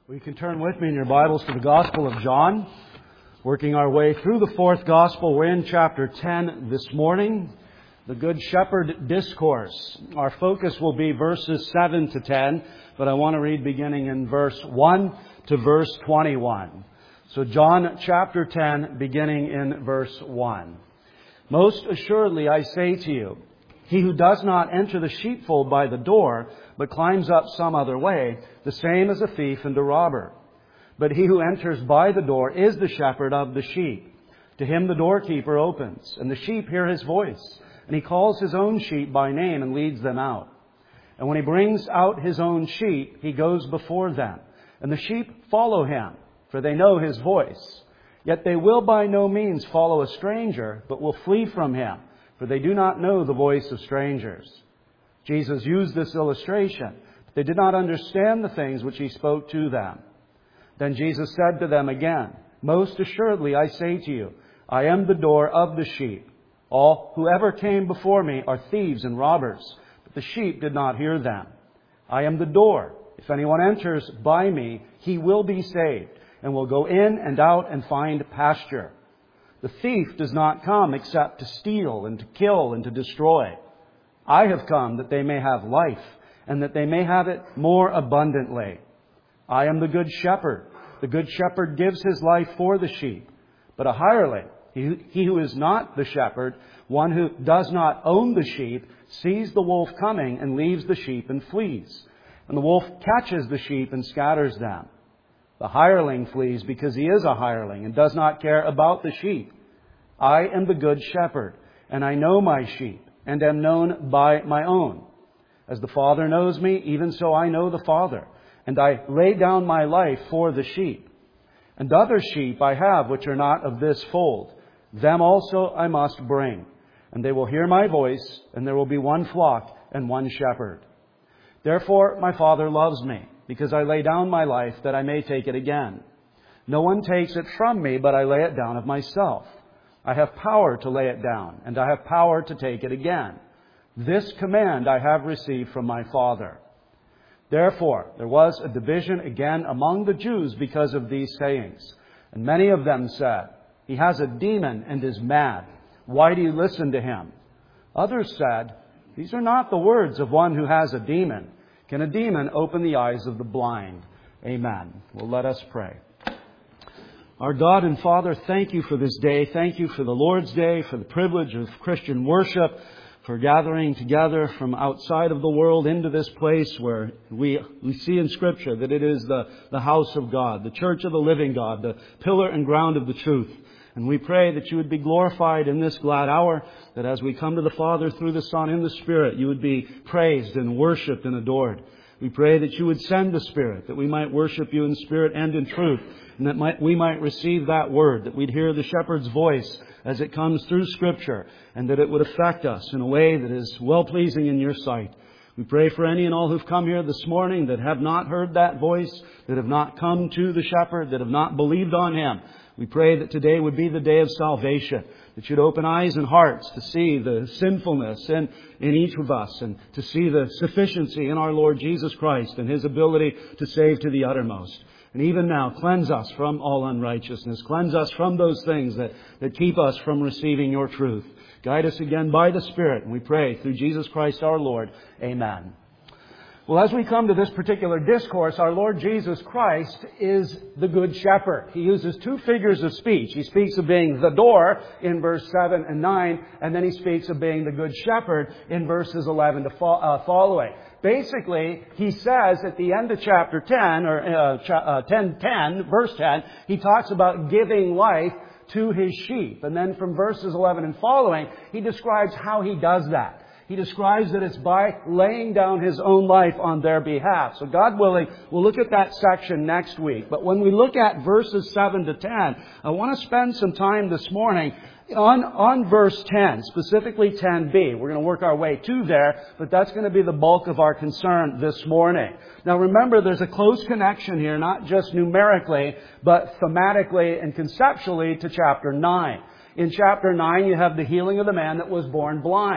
We can turn with me in your Bibles to the Gospel of John. Working our way through the fourth Gospel, we're in chapter 10 this morning, the Good Shepherd Discourse. Our focus will be verses 7 to 10, but I want to read beginning in verse 1 to verse 21. So John chapter 10, beginning in verse 1. Most assuredly I say to you, he who does not enter the sheepfold by the door, but climbs up some other way, the same is a thief and a robber. But he who enters by the door is the shepherd of the sheep. To him the doorkeeper opens, and the sheep hear his voice. And he calls his own sheep by name and leads them out. And when he brings out his own sheep, he goes before them. And the sheep follow him, for they know his voice. Yet they will by no means follow a stranger, but will flee from him, for they do not know the voice of strangers. Jesus used this illustration, but they did not understand the things which he spoke to them. Then Jesus said to them again, most assuredly I say to you, I am the door of the sheep. All who ever came before me are thieves and robbers, but the sheep did not hear them. I am the door. If anyone enters by me, he will be saved, and will go in and out and find pasture. The thief does not come except to steal and to kill and to destroy. I have come that they may have life, and that they may have it more abundantly. I am the good shepherd. The good shepherd gives his life for the sheep. But a hireling, he who is not the shepherd, one who does not own the sheep, sees the wolf coming and leaves the sheep and flees. And the wolf catches the sheep and scatters them. The hireling flees because he is a hireling and does not care about the sheep. I am the good shepherd, and I know my sheep, and am known by my own. As the Father knows me, even so I know the Father, and I lay down my life for the sheep. And other sheep I have which are not of this fold. Them also I must bring, and they will hear my voice, and there will be one flock and one shepherd. Therefore my Father loves me, because I lay down my life that I may take it again. No one takes it from me, but I lay it down of myself. I have power to lay it down, and I have power to take it again. This command I have received from my Father. Therefore, there was a division again among the Jews because of these sayings. And many of them said, he has a demon and is mad. Why do you listen to him? Others said, these are not the words of one who has a demon. Can a demon open the eyes of the blind? Amen. Well, let us pray. Our God and Father, thank you for this day. Thank you for the Lord's Day, for the privilege of Christian worship, for gathering together from outside of the world into this place where we see in Scripture that it is the house of God, the church of the living God, the pillar and ground of the truth. And we pray that you would be glorified in this glad hour, that as we come to the Father through the Son in the Spirit, you would be praised and worshipped and adored. We pray that you would send the Spirit, that we might worship you in spirit and in truth, and that we might receive that word, that we'd hear the shepherd's voice as it comes through Scripture, and that it would affect us in a way that is well-pleasing in your sight. We pray for any and all who've come here this morning that have not heard that voice, that have not come to the shepherd, that have not believed on him. We pray that today would be the day of salvation, that you'd open eyes and hearts to see the sinfulness in each of us, and to see the sufficiency in our Lord Jesus Christ and His ability to save to the uttermost. And even now, cleanse us from all unrighteousness. Cleanse us from those things that keep us from receiving your truth. Guide us again by the Spirit, and we pray through Jesus Christ our Lord. Amen. Well, as we come to this particular discourse, our Lord Jesus Christ is the Good Shepherd. He uses two figures of speech. He speaks of being the door in verse 7 and 9, and then he speaks of being the Good Shepherd in verses 11 to following. Basically, he says at the end of chapter 10, or 10, verse 10, he talks about giving life to his sheep. And then from verses 11 and following, he describes how he does that. He describes that it's by laying down his own life on their behalf. So God willing, we'll look at that section next week. But when we look at verses 7 to 10, I want to spend some time this morning on verse 10, specifically 10b. We're going to work our way to there, but that's going to be the bulk of our concern this morning. Now remember, there's a close connection here, not just numerically, but thematically and conceptually to chapter 9. In chapter 9, you have the healing of the man that was born blind.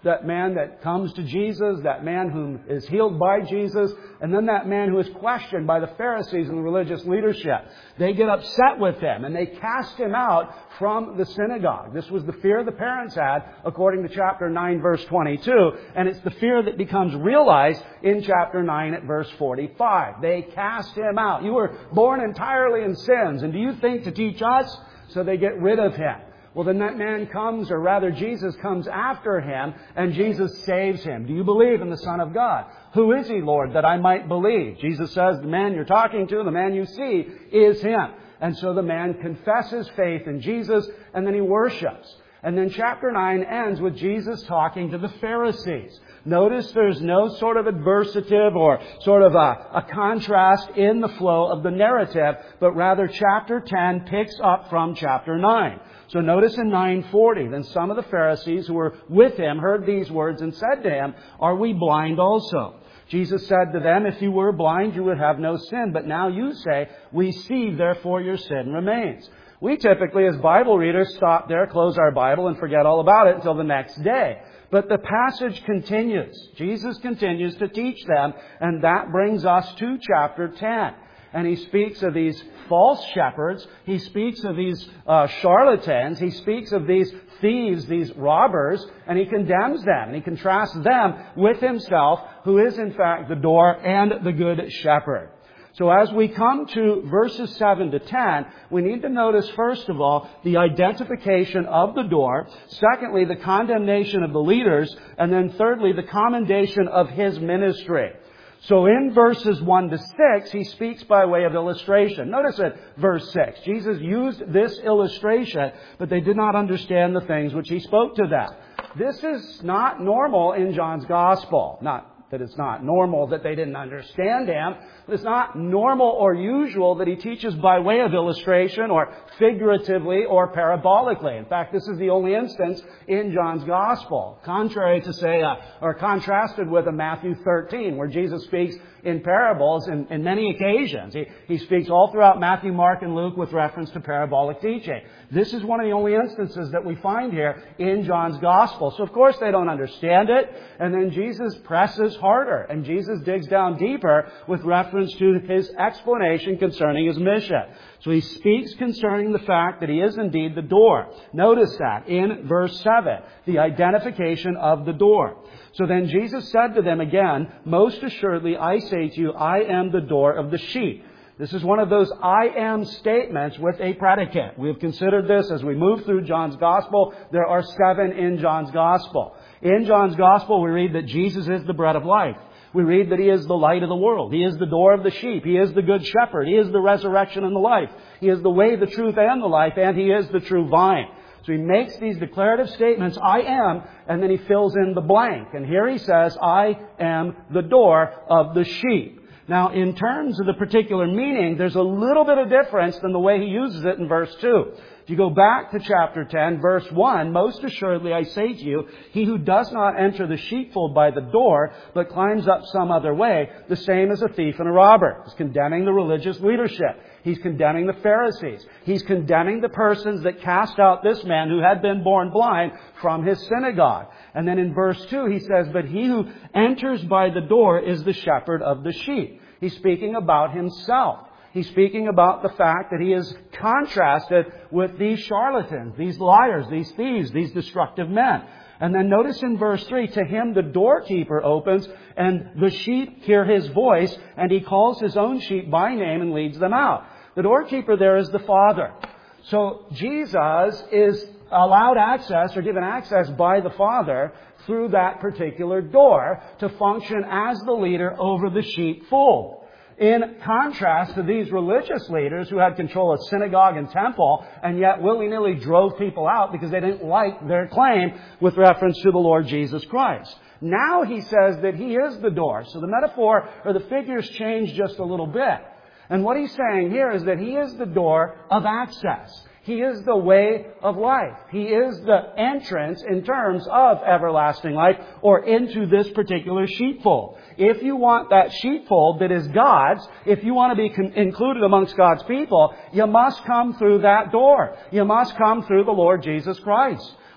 that man that comes to Jesus, that man who is healed by Jesus, and then that man who is questioned by the Pharisees and the religious leadership. They get upset with him and they cast him out from the synagogue. This was the fear the parents had, according to chapter 9, verse 22. And it's the fear that becomes realized in chapter 9 at verse 45. They cast him out. You were born entirely in sins, and do you think to teach us? So they get rid of him. Well, then that man comes, or rather Jesus comes after him, and Jesus saves him. Do you believe in the Son of God? Who is He, Lord, that I might believe? Jesus says, the man you're talking to, the man you see, is Him. And so the man confesses faith in Jesus, and then he worships. And then chapter 9 ends with Jesus talking to the Pharisees. Notice there's no sort of adversative or sort of a contrast in the flow of the narrative, but rather chapter 10 picks up from chapter 9. So notice in 9:40, then some of the Pharisees who were with him heard these words and said to him, "Are we blind also?" Jesus said to them, "If you were blind, you would have no sin. But now you say, 'We see, therefore your sin remains.'" We typically, as Bible readers, stop there, close our Bible, and forget all about it until the next day. But the passage continues. Jesus continues to teach them, and that brings us to chapter 10. And He speaks of these false shepherds. He speaks of these charlatans. He speaks of these thieves, these robbers, and He condemns them. And He contrasts them with Himself, who is in fact the door and the good shepherd. So as we come to verses 7 to 10, we need to notice, first of all, the identification of the door. Secondly, the condemnation of the leaders. And then thirdly, the commendation of His ministry. So in verses 1 to 6, He speaks by way of illustration. Notice at verse 6, Jesus used this illustration, but they did not understand the things which He spoke to them. This is not normal in John's Gospel. Not that it's not normal that they didn't understand Him. It's not normal or usual that He teaches by way of illustration or figuratively or parabolically. In fact, this is the only instance in John's Gospel. Contrary to or contrasted with Matthew 13, where Jesus speaks in parables in many occasions. He speaks all throughout Matthew, Mark, and Luke with reference to parabolic teaching. This is one of the only instances that we find here in John's Gospel. So of course they don't understand it. And then Jesus presses harder. And Jesus digs down deeper with reference to His explanation concerning His mission. So He speaks concerning the fact that He is indeed the door. Notice that in verse 7, the identification of the door. So then Jesus said to them again, "Most assuredly I say to you, I am the door of the sheep." This is one of those I am statements with a predicate. We have considered this as we move through John's Gospel. There are 7 in John's Gospel. In John's Gospel, we read that Jesus is the bread of life. We read that He is the light of the world. He is the door of the sheep. He is the good shepherd. He is the resurrection and the life. He is the way, the truth, and the life. And He is the true vine. So He makes these declarative statements, I am, and then He fills in the blank. And here He says, I am the door of the sheep. Now, in terms of the particular meaning, there's a little bit of difference than the way He uses it in verse 2. If you go back to chapter 10, verse 1, "Most assuredly I say to you, he who does not enter the sheepfold by the door, but climbs up some other way, the same is a thief and a robber." He's condemning the religious leadership. He's condemning the Pharisees. He's condemning the persons that cast out this man who had been born blind from his synagogue. And then in verse 2 he says, "But he who enters by the door is the shepherd of the sheep." He's speaking about Himself. He's speaking about the fact that He is contrasted with these charlatans, these liars, these thieves, these destructive men. And then notice in verse 3, "To him the doorkeeper opens, and the sheep hear his voice, and he calls his own sheep by name and leads them out." The doorkeeper there is the Father. So Jesus is allowed access or given access by the Father through that particular door to function as the leader over the sheepfold. In contrast to these religious leaders who had control of synagogue and temple and yet willy-nilly drove people out because they didn't like their claim with reference to the Lord Jesus Christ. Now He says that He is the door. So the metaphor or the figures change just a little bit. And what He's saying here is that He is the door of access. He is the way of life. He is the entrance in terms of everlasting life or into this particular sheepfold. If you want that sheepfold that is God's, if you want to be included amongst God's people, you must come through that door. You must come through the Lord Jesus Christ.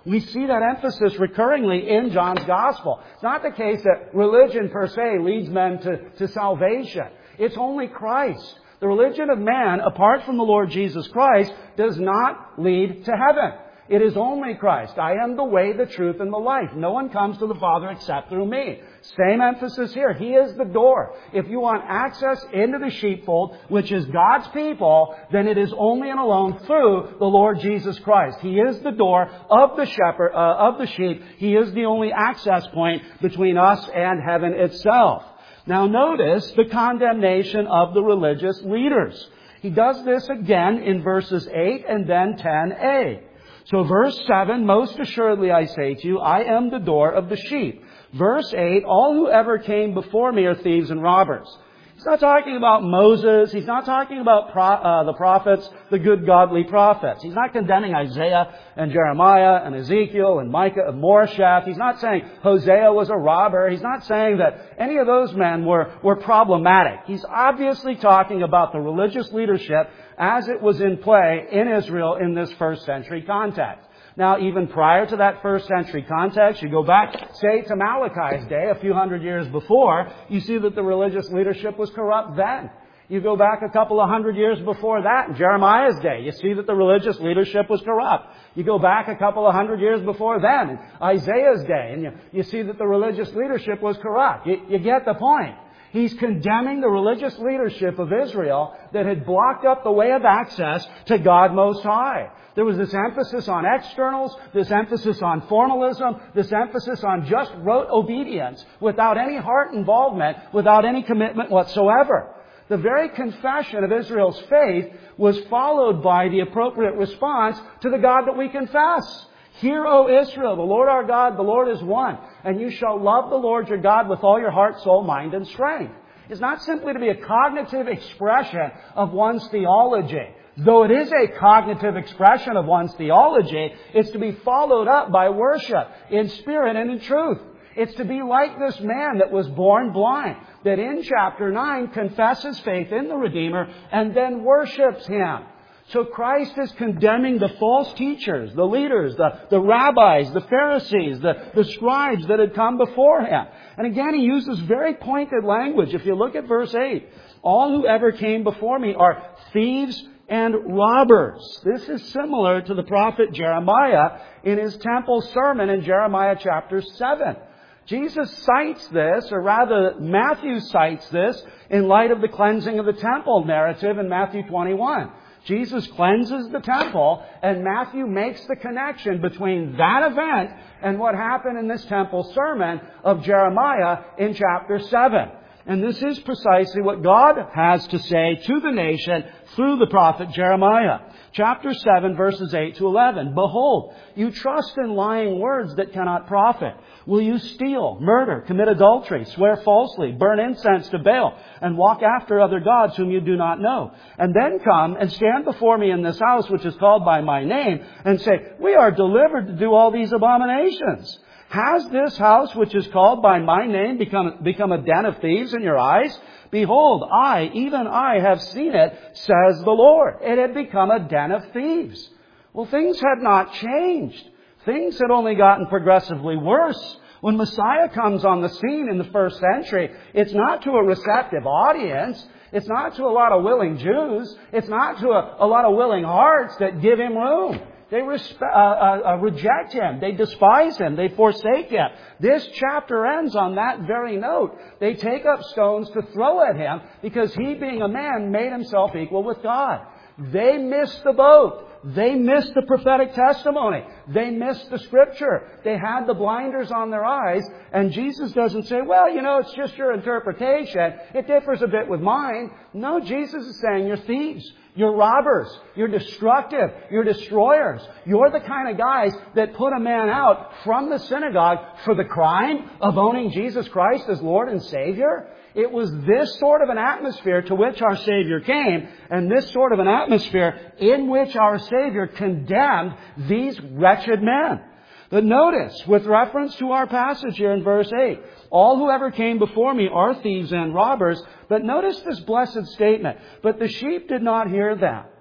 We see that emphasis recurringly in John's Gospel. It's not the case that religion per se leads men to salvation. It's only Christ. The religion of man, apart from the Lord Jesus Christ, does not lead to heaven. It is only Christ. I am the way, the truth, and the life. No one comes to the Father except through me. Same emphasis here. He is the door. If you want access into the sheepfold, which is God's people, then it is only and alone through the Lord Jesus Christ. He is the door of the shepherd, of the sheep. He is the only access point between us and heaven itself. Now notice the condemnation of the religious leaders. He does this again in verses 8 and then 10a. So verse 7, most assuredly I say to you, I am the door of the sheep. Verse 8, all who ever came before me are thieves and robbers. He's not talking about Moses. He's not talking about the prophets, the good godly prophets. He's not condemning Isaiah and Jeremiah and Ezekiel and Micah and Moresheth. He's not saying Hosea was a robber. He's not saying that any of those men were problematic. He's obviously talking about the religious leadership as it was in play in Israel in this first century context. Now, even prior to that first century context, you go back, say, to Malachi's day, a few hundred years before, you see that the religious leadership was corrupt then. You go back a couple of hundred years before that, in Jeremiah's day, you see that the religious leadership was corrupt. You go back a couple of hundred years before then, in Isaiah's day, and you see that the religious leadership was corrupt. You get the point. He's condemning the religious leadership of Israel that had blocked up the way of access to God Most High. There was this emphasis on externals, this emphasis on formalism, this emphasis on just rote obedience without any heart involvement, without any commitment whatsoever. The very confession of Israel's faith was followed by the appropriate response to the God that we confess. Hear, O Israel, the Lord our God, the Lord is one, and you shall love the Lord your God with all your heart, soul, mind, and strength. It's not simply to be a cognitive expression of one's theology. Though it is a cognitive expression of one's theology, it's to be followed up by worship in spirit and in truth. It's to be like this man that was born blind, that in chapter 9 confesses faith in the Redeemer and then worships Him. So Christ is condemning the false teachers, the leaders, the rabbis, the Pharisees, the scribes that had come before Him. And again, He uses very pointed language. If you look at verse 8, all who ever came before me are thieves and robbers. This is similar to the prophet Jeremiah in his temple sermon in Jeremiah chapter 7. Jesus cites this, or rather Matthew cites this, in light of the cleansing of the temple narrative in Matthew 21. Jesus cleanses the temple, and Matthew makes the connection between that event and what happened in this temple sermon of Jeremiah in chapter 7. And this is precisely what God has to say to the nation through the prophet Jeremiah. Chapter 7, verses 8 to 11. Behold, you trust in lying words that cannot profit. Will you steal, murder, commit adultery, swear falsely, burn incense to Baal, and walk after other gods whom you do not know? And then come and stand before me in this house which is called by my name, and say, we are delivered to do all these abominations. Has this house which is called by my name become a den of thieves in your eyes? Behold, even I have seen it, says the Lord. It had become a den of thieves. Well, things had not changed. Things had only gotten progressively worse. When Messiah comes on the scene in the first century, it's not to a receptive audience. It's not to a lot of willing Jews. It's not to a lot of willing hearts that give Him room. They reject Him. They despise Him. They forsake Him. This chapter ends on that very note. They take up stones to throw at Him because He, being a man, made Himself equal with God. They missed the boat. They missed the prophetic testimony. They missed the Scripture. They had the blinders on their eyes. And Jesus doesn't say, well, it's just your interpretation. It differs a bit with mine. No, Jesus is saying you're thieves. You're robbers. You're destructive. You're destroyers. You're the kind of guys that put a man out from the synagogue for the crime of owning Jesus Christ as Lord and Savior. It was this sort of an atmosphere to which our Savior came, and this sort of an atmosphere in which our Savior condemned these wretched men. But notice, with reference to our passage here in verse 8, all who ever came before me are thieves and robbers. But notice this blessed statement, but the sheep did not hear them.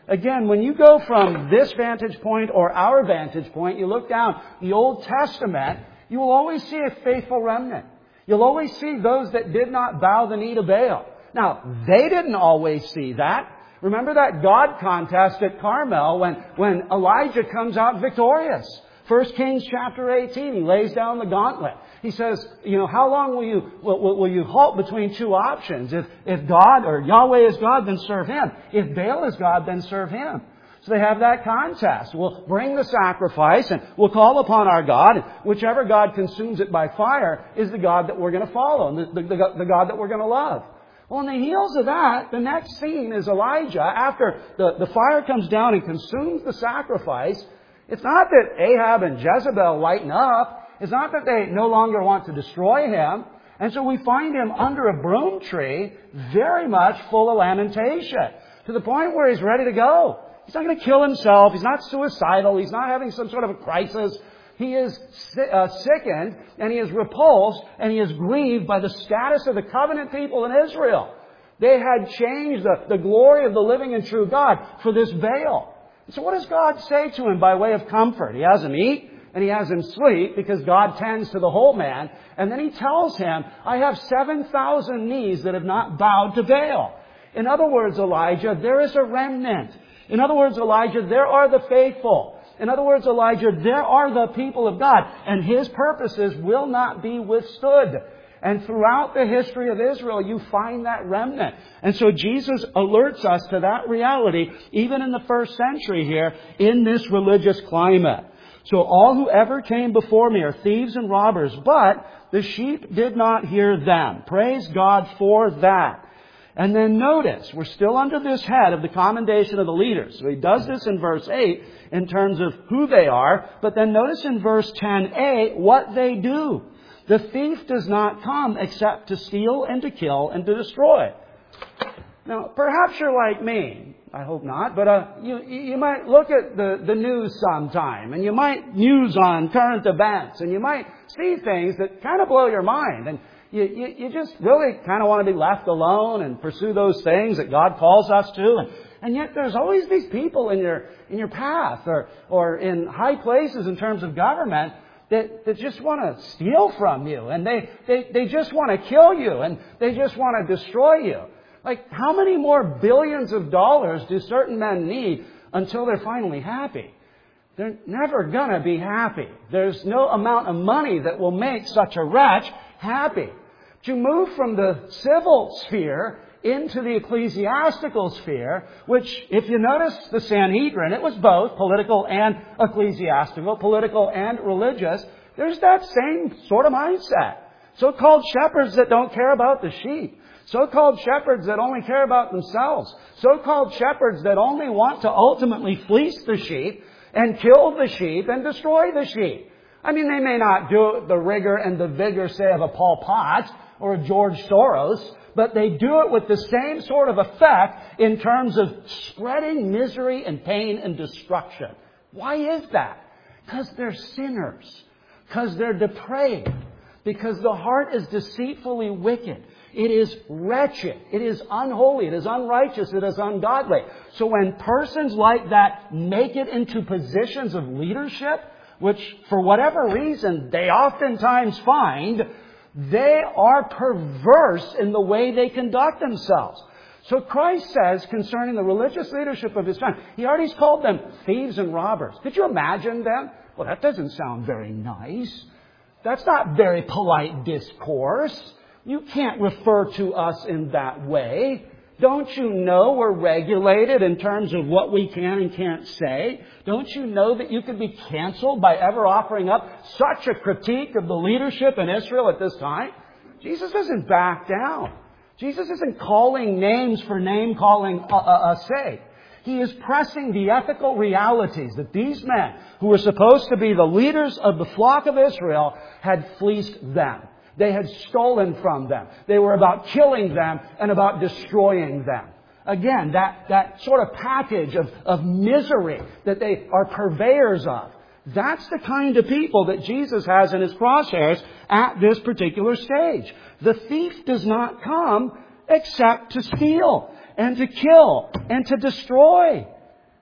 Again, when you go from this vantage point or our vantage point, you look down the Old Testament, you will always see a faithful remnant. You'll always see those that did not bow the knee to Baal. Now, they didn't always see that. Remember that God contest at Carmel when Elijah comes out victorious. 1 Kings chapter 18, he lays down the gauntlet. He says, how long will you halt between two options? If God or Yahweh is God, then serve Him. If Baal is God, then serve Him. So they have that contest. We'll bring the sacrifice and we'll call upon our God. Whichever God consumes it by fire is the God that we're going to follow and the God that we're going to love. Well, on the heels of that, the next scene is Elijah. After the fire comes down and consumes the sacrifice, it's not that Ahab and Jezebel lighten up. It's not that they no longer want to destroy him. And so we find him under a broom tree, very much full of lamentation, to the point where he's ready to go. He's not going to kill himself. He's not suicidal. He's not having some sort of a crisis. He is sickened, and he is repulsed, and he is grieved by the status of the covenant people in Israel. They had changed the glory of the living and true God for this Baal. So what does God say to him by way of comfort? He has him eat and he has him sleep because God tends to the whole man. And then he tells him, I have 7,000 knees that have not bowed to Baal. In other words, Elijah, there is a remnant. In other words, Elijah, there are the faithful. In other words, Elijah, there are the people of God. And His purposes will not be withstood. And throughout the history of Israel, you find that remnant. And so Jesus alerts us to that reality, even in the first century here, in this religious climate. So all who ever came before me are thieves and robbers, but the sheep did not hear them. Praise God for that. And then notice, we're still under this head of the commendation of the leaders. So he does this in verse 8 in terms of who they are, but then notice in verse 10a what they do. The thief does not come except to steal and to kill and to destroy. Now, perhaps you're like me. I hope not. But you might look at the news sometime, and you might muse on current events, and you might see things that kind of blow your mind. And you just really kind of want to be left alone and pursue those things that God calls us to. And yet there's always these people in your path or in high places in terms of government that just want to steal from you, and they just want to kill you, and they just want to destroy you. Like, how many more billions of dollars do certain men need until they're finally happy? They're never going to be happy. There's no amount of money that will make such a wretch happy. But you move from the civil sphere into the ecclesiastical sphere, which, if you notice the Sanhedrin, it was both political and ecclesiastical, political and religious. There's that same sort of mindset. So-called shepherds that don't care about the sheep. So-called shepherds that only care about themselves. So-called shepherds that only want to ultimately fleece the sheep and kill the sheep and destroy the sheep. I mean, they may not do it with the rigor and the vigor, say, of a Pol Pot or a George Soros, but they do it with the same sort of effect in terms of spreading misery and pain and destruction. Why is that? Because they're sinners. Because they're depraved. Because the heart is deceitfully wicked. It is wretched. It is unholy. It is unrighteous. It is ungodly. So when persons like that make it into positions of leadership, which for whatever reason they oftentimes find, they are perverse in the way they conduct themselves. So Christ says concerning the religious leadership of His time, He already called them thieves and robbers. Could you imagine them? Well, that doesn't sound very nice. That's not very polite discourse. You can't refer to us in that way. Don't you know we're regulated in terms of what we can and can't say? Don't you know that you could be canceled by ever offering up such a critique of the leadership in Israel at this time? Jesus doesn't back down. Jesus isn't calling names for name-calling sake. He is pressing the ethical realities that these men, who were supposed to be the leaders of the flock of Israel, had fleeced them. They had stolen from them. They were about killing them and about destroying them. Again, that sort of package of misery that they are purveyors of. That's the kind of people that Jesus has in His crosshairs at this particular stage. The thief does not come except to steal and to kill and to destroy.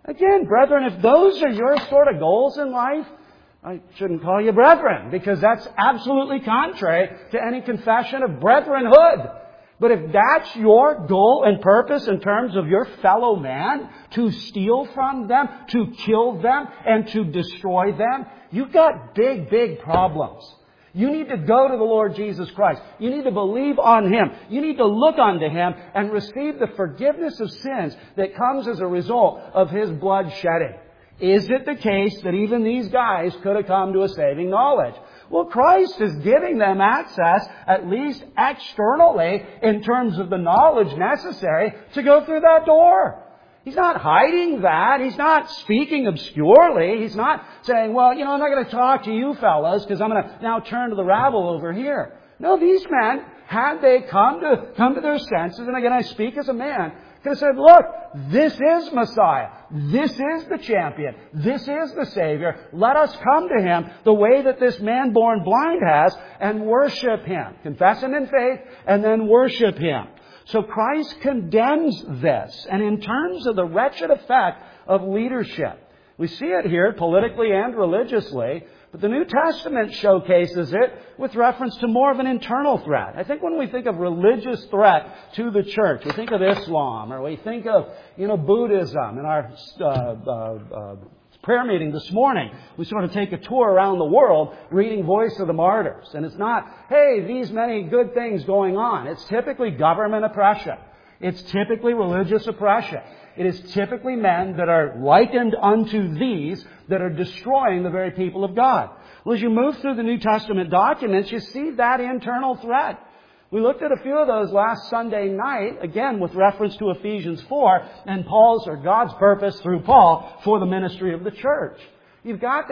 Again, brethren, if those are your sort of goals in life, I shouldn't call you brethren, because that's absolutely contrary to any confession of brethrenhood. But if that's your goal and purpose in terms of your fellow man, to steal from them, to kill them, and to destroy them, you've got big, big problems. You need to go to the Lord Jesus Christ. You need to believe on Him. You need to look unto Him and receive the forgiveness of sins that comes as a result of His blood shedding. Is it the case that even these guys could have come to a saving knowledge? Well, Christ is giving them access, at least externally, in terms of the knowledge necessary to go through that door. He's not hiding that. He's not speaking obscurely. He's not saying, well, I'm not going to talk to you fellas because I'm going to now turn to the rabble over here. No, these men, had they come to their senses, and again I speak as a man, could have said, look, this is Messiah. This is the champion. This is the Savior. Let us come to Him the way that this man born blind has and worship Him. Confess Him in faith and then worship Him. So Christ condemns this. And in terms of the wretched effect of leadership, we see it here politically and religiously, but the New Testament showcases it with reference to more of an internal threat. I think when we think of religious threat to the church, we think of Islam, or we think of, Buddhism. In our prayer meeting this morning, we sort of take a tour around the world reading Voice of the Martyrs. And it's not, hey, these many good things going on. It's typically government oppression. It's typically religious oppression. It is typically men that are likened unto these that are destroying the very people of God. Well, as you move through the New Testament documents, you see that internal threat. We looked at a few of those last Sunday night, again with reference to Ephesians 4 and Paul's or God's purpose through Paul for the ministry of the church. You've got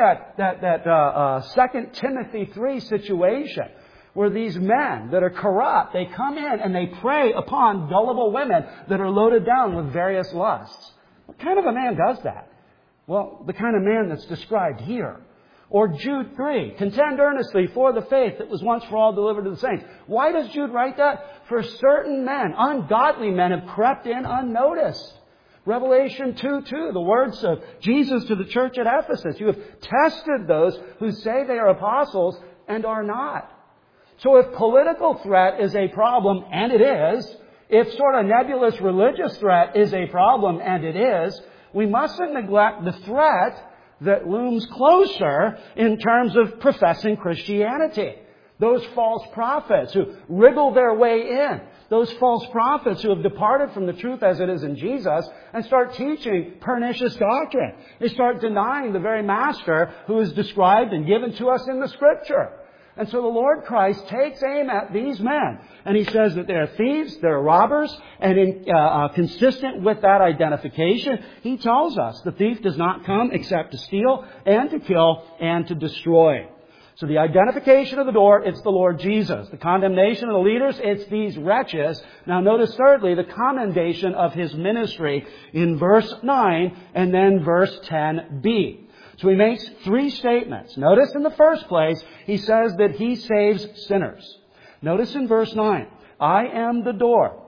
that 2 Timothy 3 situation where these men that are corrupt, they come in and they prey upon gullible women that are loaded down with various lusts. What kind of a man does that? Well, the kind of man that's described here. Or Jude 3, contend earnestly for the faith that was once for all delivered to the saints. Why does Jude write that? For certain men, ungodly men, have crept in unnoticed. Revelation 2:2, the words of Jesus to the church at Ephesus. You have tested those who say they are apostles and are not. So if political threat is a problem, and it is, if sort of nebulous religious threat is a problem, and it is, we mustn't neglect the threat that looms closer in terms of professing Christianity. Those false prophets who wriggle their way in. Those false prophets who have departed from the truth as it is in Jesus and start teaching pernicious doctrine. They start denying the very Master who is described and given to us in the Scripture. And so the Lord Christ takes aim at these men. And He says that they're thieves, they're robbers. And consistent with that identification, He tells us the thief does not come except to steal and to kill and to destroy. So the identification of the door, it's the Lord Jesus. The condemnation of the leaders, it's these wretches. Now notice thirdly, the commendation of His ministry in verse 9 and then verse 10b. So He makes three statements. Notice in the first place, He says that He saves sinners. Notice in verse 9, I am the door.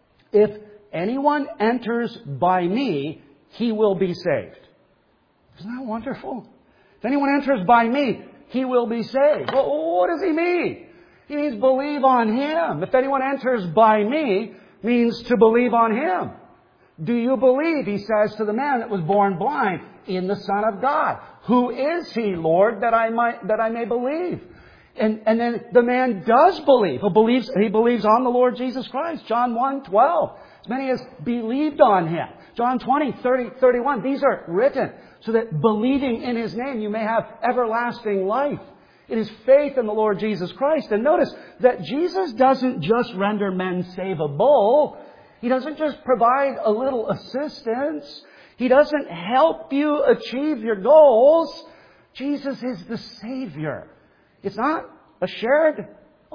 If anyone enters by me, he will be saved. Isn't that wonderful? If anyone enters by me, he will be saved. Well, what does He mean? He means believe on Him. If anyone enters by me, means to believe on Him. Do you believe, He says to the man that was born blind, in the Son of God? Who is He, Lord, that I may believe? And then the man does believe. He believes on the Lord Jesus Christ. John 1:12. As many as believed on Him. John 20:30-31. These are written so that believing in His name you may have everlasting life. It is faith in the Lord Jesus Christ. And notice that Jesus doesn't just render men savable. He doesn't just provide a little assistance. He doesn't help you achieve your goals. Jesus is the Savior. It's not a shared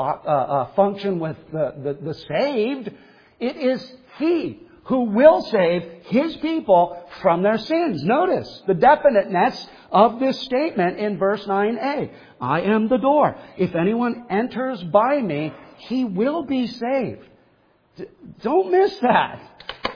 function with the saved. It is He who will save His people from their sins. Notice the definiteness of this statement in verse 9a. I am the door. If anyone enters by me, he will be saved. Don't miss that.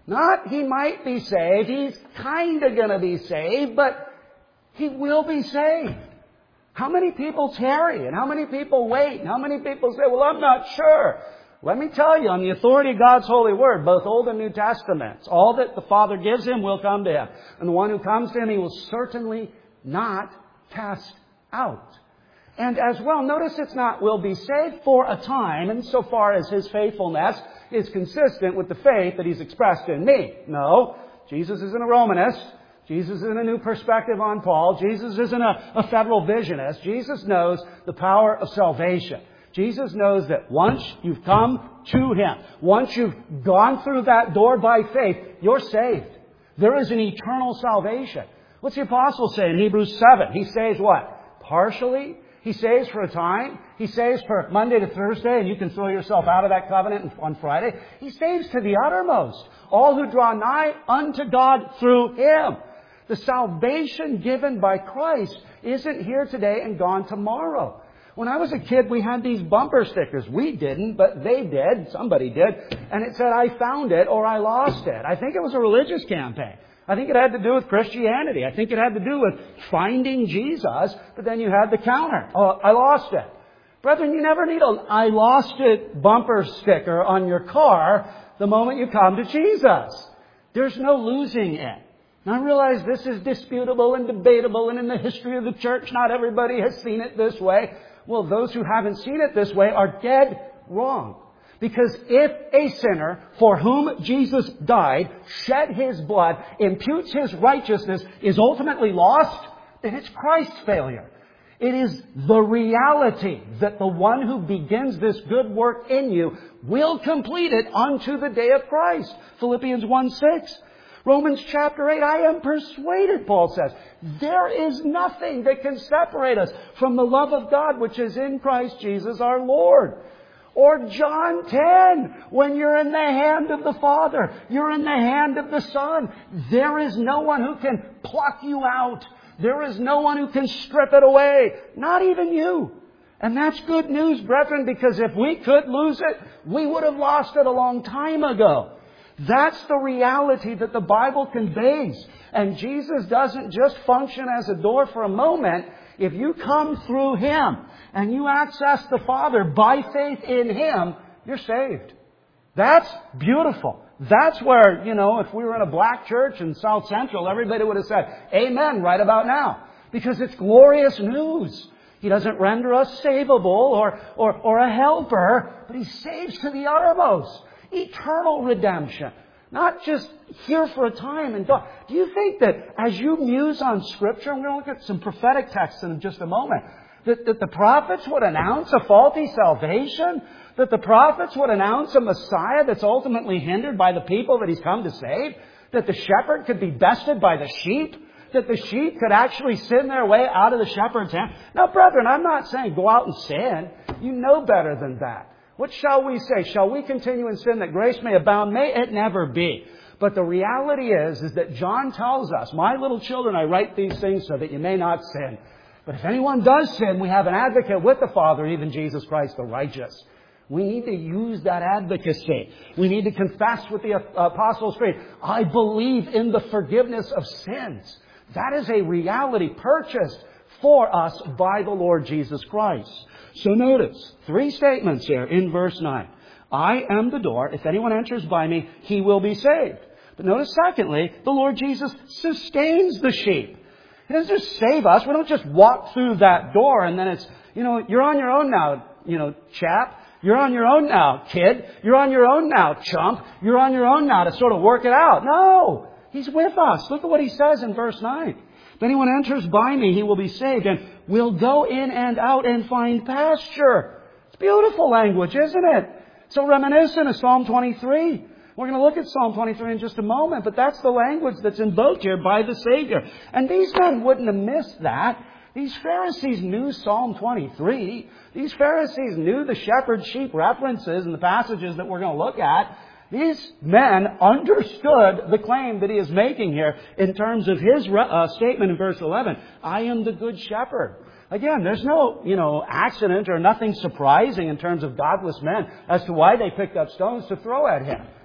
Not he might be saved, he's kind of going to be saved, but he will be saved. How many people tarry and how many people wait and how many people say, well, I'm not sure. Let me tell you, on the authority of God's holy word, both Old and New Testaments, all that the Father gives him will come to him. And the one who comes to him, he will certainly not cast out. And as well, notice it's not will be saved for a time, insofar as his faithfulness is consistent with the faith that he's expressed in me. No, Jesus isn't a Romanist. Jesus isn't a new perspective on Paul. Jesus isn't a federal visionist. Jesus knows the power of salvation. Jesus knows that once you've come to him, once you've gone through that door by faith, you're saved. There is an eternal salvation. What's the apostle say in Hebrews 7? He saves what? Partially. He saves for a time. He saves for Monday to Thursday, and you can throw yourself out of that covenant on Friday. He saves to the uttermost. All who draw nigh unto God through him. The salvation given by Christ isn't here today and gone tomorrow. When I was a kid, we had these bumper stickers. We didn't, but they did. Somebody did. And it said, I found it or I lost it. I think it was a religious campaign. I think it had to do with Christianity. I think it had to do with finding Jesus. But then you had the counter. Oh, I lost it. Brethren, you never need a I lost it bumper sticker on your car the moment you come to Jesus. There's no losing it. Now, I realize this is disputable and debatable, and in the history of the church, not everybody has seen it this way. Well, those who haven't seen it this way are dead wrong. Because if a sinner for whom Jesus died, shed his blood, imputes his righteousness, is ultimately lost, then it's Christ's failure. It is the reality that the one who begins this good work in you will complete it unto the day of Christ. Philippians 1:6. Romans chapter 8, I am persuaded, Paul says, there is nothing that can separate us from the love of God which is in Christ Jesus our Lord. Or John 10, when you're in the hand of the Father, you're in the hand of the Son. There is no one who can pluck you out. There is no one who can strip it away. Not even you. And that's good news, brethren, because if we could lose it, we would have lost it a long time ago. That's the reality that the Bible conveys. And Jesus doesn't just function as a door for a moment. If you come through him and you access the Father by faith in him, you're saved. That's beautiful. That's where, if we were in a black church in South Central, everybody would have said, amen, right about now. Because it's glorious news. He doesn't render us savable or a helper, but he saves to the uttermost. Eternal redemption. Not just here for a time and gone. Do you think that as you muse on Scripture, and we're going to look at some prophetic texts in just a moment, that the prophets would announce a faulty salvation? That the prophets would announce a Messiah that's ultimately hindered by the people that he's come to save? That the shepherd could be bested by the sheep? That the sheep could actually sin their way out of the shepherd's hand? Now, brethren, I'm not saying go out and sin. You know better than that. What shall we say? Shall we continue in sin that grace may abound? May it never be. But the reality is that John tells us, my little children, I write these things so that you may not sin. But if anyone does sin, we have an advocate with the Father, even Jesus Christ the righteous. We need to use that advocacy. We need to confess with the Apostles' Creed, I believe in the forgiveness of sins. That is a reality purchased for us by the Lord Jesus Christ. So notice, 3 statements here in verse 9. I am the door. If anyone enters by me, he will be saved. But notice, secondly, the Lord Jesus sustains the sheep. He doesn't just save us. We don't just walk through that door and then it's, you're on your own now, chap. You're on your own now, kid. You're on your own now, chump. You're on your own now to sort of work it out. No! He's with us. Look at what he says in verse 9. If anyone enters by me, he will be saved and will go in and out and find pasture. It's beautiful language, isn't it? So reminiscent of Psalm 23. We're going to look at Psalm 23 in just a moment, but that's the language that's invoked here by the Savior. And these men wouldn't have missed that. These Pharisees knew Psalm 23. These Pharisees knew the shepherd-sheep references in the passages that we're going to look at. These men understood the claim that he is making here in terms of his statement in verse 11. I am the good shepherd. Again, there's no, accident or nothing surprising in terms of godless men as to why they picked up stones to throw at him.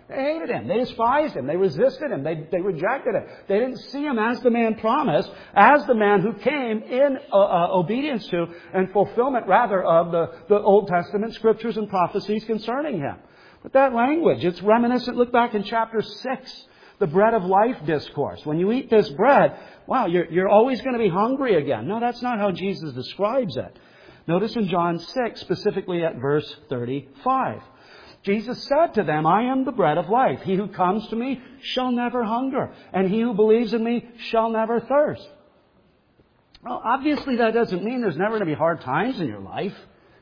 They hated Him. They despised Him. They resisted Him. They rejected Him. They didn't see Him as the man promised, as the man who came in obedience to and fulfillment, rather, of the Old Testament Scriptures and prophecies concerning Him. But that language, it's reminiscent. Look back in chapter 6, the bread of life discourse. When you eat this bread, wow, you're always going to be hungry again. No, that's not how Jesus describes it. Notice in John 6, specifically at verse 35. Jesus said to them, I am the bread of life. He who comes to me shall never hunger, and he who believes in me shall never thirst. Well, obviously that doesn't mean there's never going to be hard times in your life.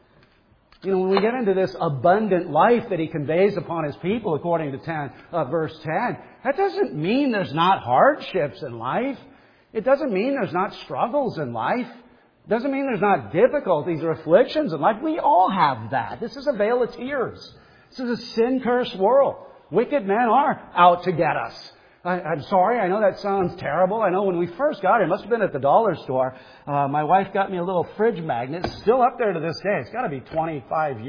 You know, when we get into this abundant life that He conveys upon His people, according to verse 10, that doesn't mean there's not hardships in life. It doesn't mean there's not struggles in life. It doesn't mean there's not difficulties or afflictions in life. We all have that. This is a vale of tears. This is a sin-cursed world. Wicked men are out to get us. I'm sorry, I know that sounds terrible. I know when we first got it, it must have been at the dollar store. My wife got me a little fridge magnet. It's still up there to this day. It's got to be 24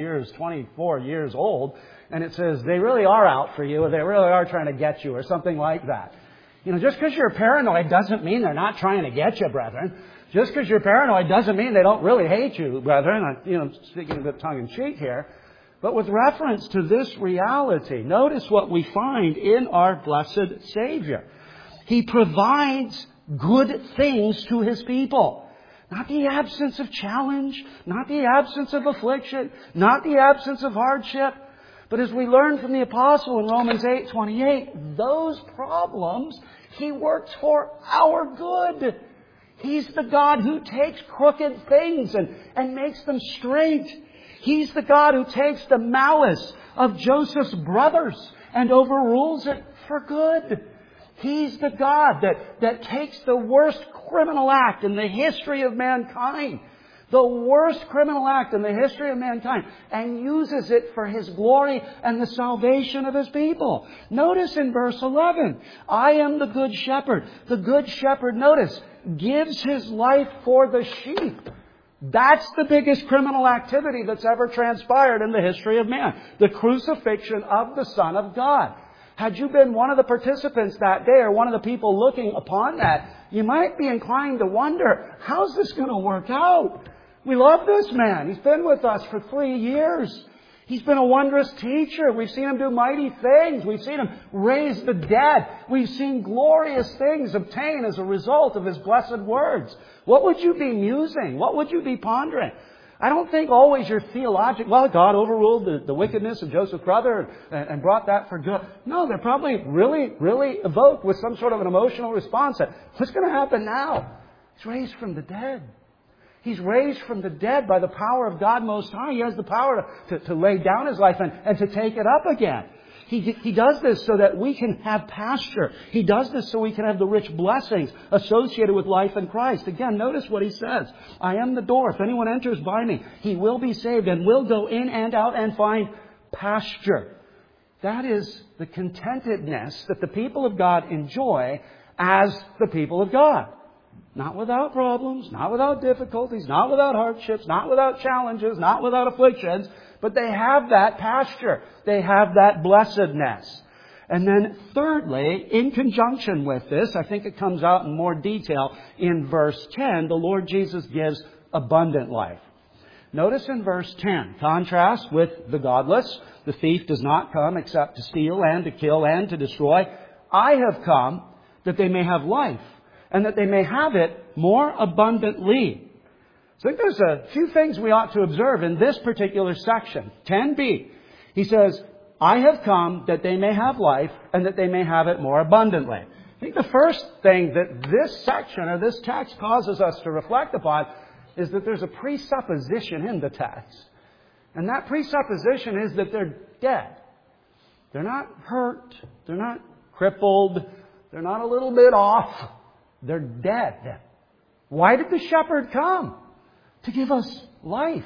years old. And it says, they really are out for you, or they really are trying to get you, or something like that. You know, just because you're paranoid doesn't mean they're not trying to get you, brethren. Just because you're paranoid doesn't mean they don't really hate you, brethren. Speaking a bit tongue-in-cheek here. But with reference to this reality, notice what we find in our blessed Savior. He provides good things to His people. Not the absence of challenge, not the absence of affliction, not the absence of hardship. But as we learn from the Apostle in Romans 8:28, those problems He works for our good. He's the God who takes crooked things and makes them straight. He's the God who takes the malice of Joseph's brothers and overrules it for good. He's the God that takes the worst criminal act in the history of mankind, the worst criminal act in the history of mankind, and uses it for His glory and the salvation of His people. Notice in verse 11, I am the good shepherd. The good shepherd, notice, gives his life for the sheep. That's the biggest criminal activity that's ever transpired in the history of man. The crucifixion of the Son of God. Had you been one of the participants that day or one of the people looking upon that, you might be inclined to wonder, how's this going to work out? We love this man. He's been with us for 3 years. He's been a wondrous teacher. We've seen Him do mighty things. We've seen Him raise the dead. We've seen glorious things obtain as a result of His blessed words. What would you be musing? What would you be pondering? I don't think always you're theological. Well, God overruled the wickedness of Joseph's brother and brought that for good. No, they're probably really, really evoked with some sort of an emotional response. What's going to happen now? He's raised from the dead. He's raised from the dead by the power of God Most High. He has the power to lay down His life and to take it up again. He does this so that we can have pasture. He does this so we can have the rich blessings associated with life in Christ. Again, notice what He says. I am the door. If anyone enters by me, he will be saved and will go in and out and find pasture. That is the contentedness that the people of God enjoy as the people of God. Not without problems, not without difficulties, not without hardships, not without challenges, not without afflictions, but they have that pasture. They have that blessedness. And then thirdly, in conjunction with this, I think it comes out in more detail in verse 10, the Lord Jesus gives abundant life. Notice in verse 10, contrast with the godless. The thief does not come except to steal and to kill and to destroy. I have come that they may have life, and that they may have it more abundantly. So I think there's a few things we ought to observe in this particular section. 10b, he says, I have come that they may have life, and that they may have it more abundantly. I think the first thing that this section or this text causes us to reflect upon is that there's a presupposition in the text. And that presupposition is that they're dead. They're not hurt. They're not crippled. They're not a little bit off. They're dead. Why did the shepherd come? To give us life.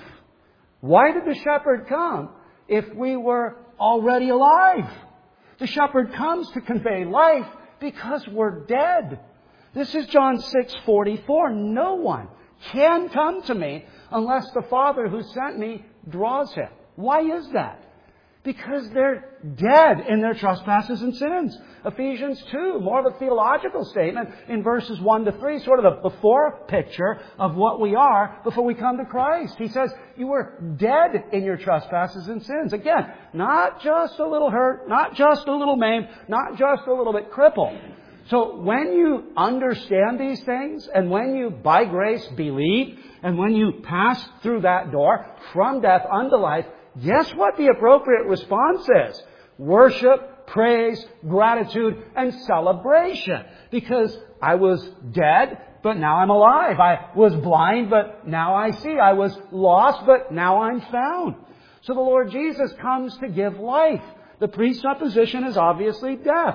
Why did the shepherd come if we were already alive? The shepherd comes to convey life because we're dead. This is John 6:44. No one can come to me unless the Father who sent me draws him. Why is that? Because they're dead in their trespasses and sins. Ephesians 2, more of a theological statement in verses 1 to 3, sort of the before picture of what we are before we come to Christ. He says, you were dead in your trespasses and sins. Again, not just a little hurt, not just a little maimed, not just a little bit crippled. So when you understand these things, and when you, by grace, believe, and when you pass through that door from death unto life, guess what the appropriate response is? Worship, praise, gratitude, and celebration. Because I was dead, but now I'm alive. I was blind, but now I see. I was lost, but now I'm found. So the Lord Jesus comes to give life. The presupposition is obviously death.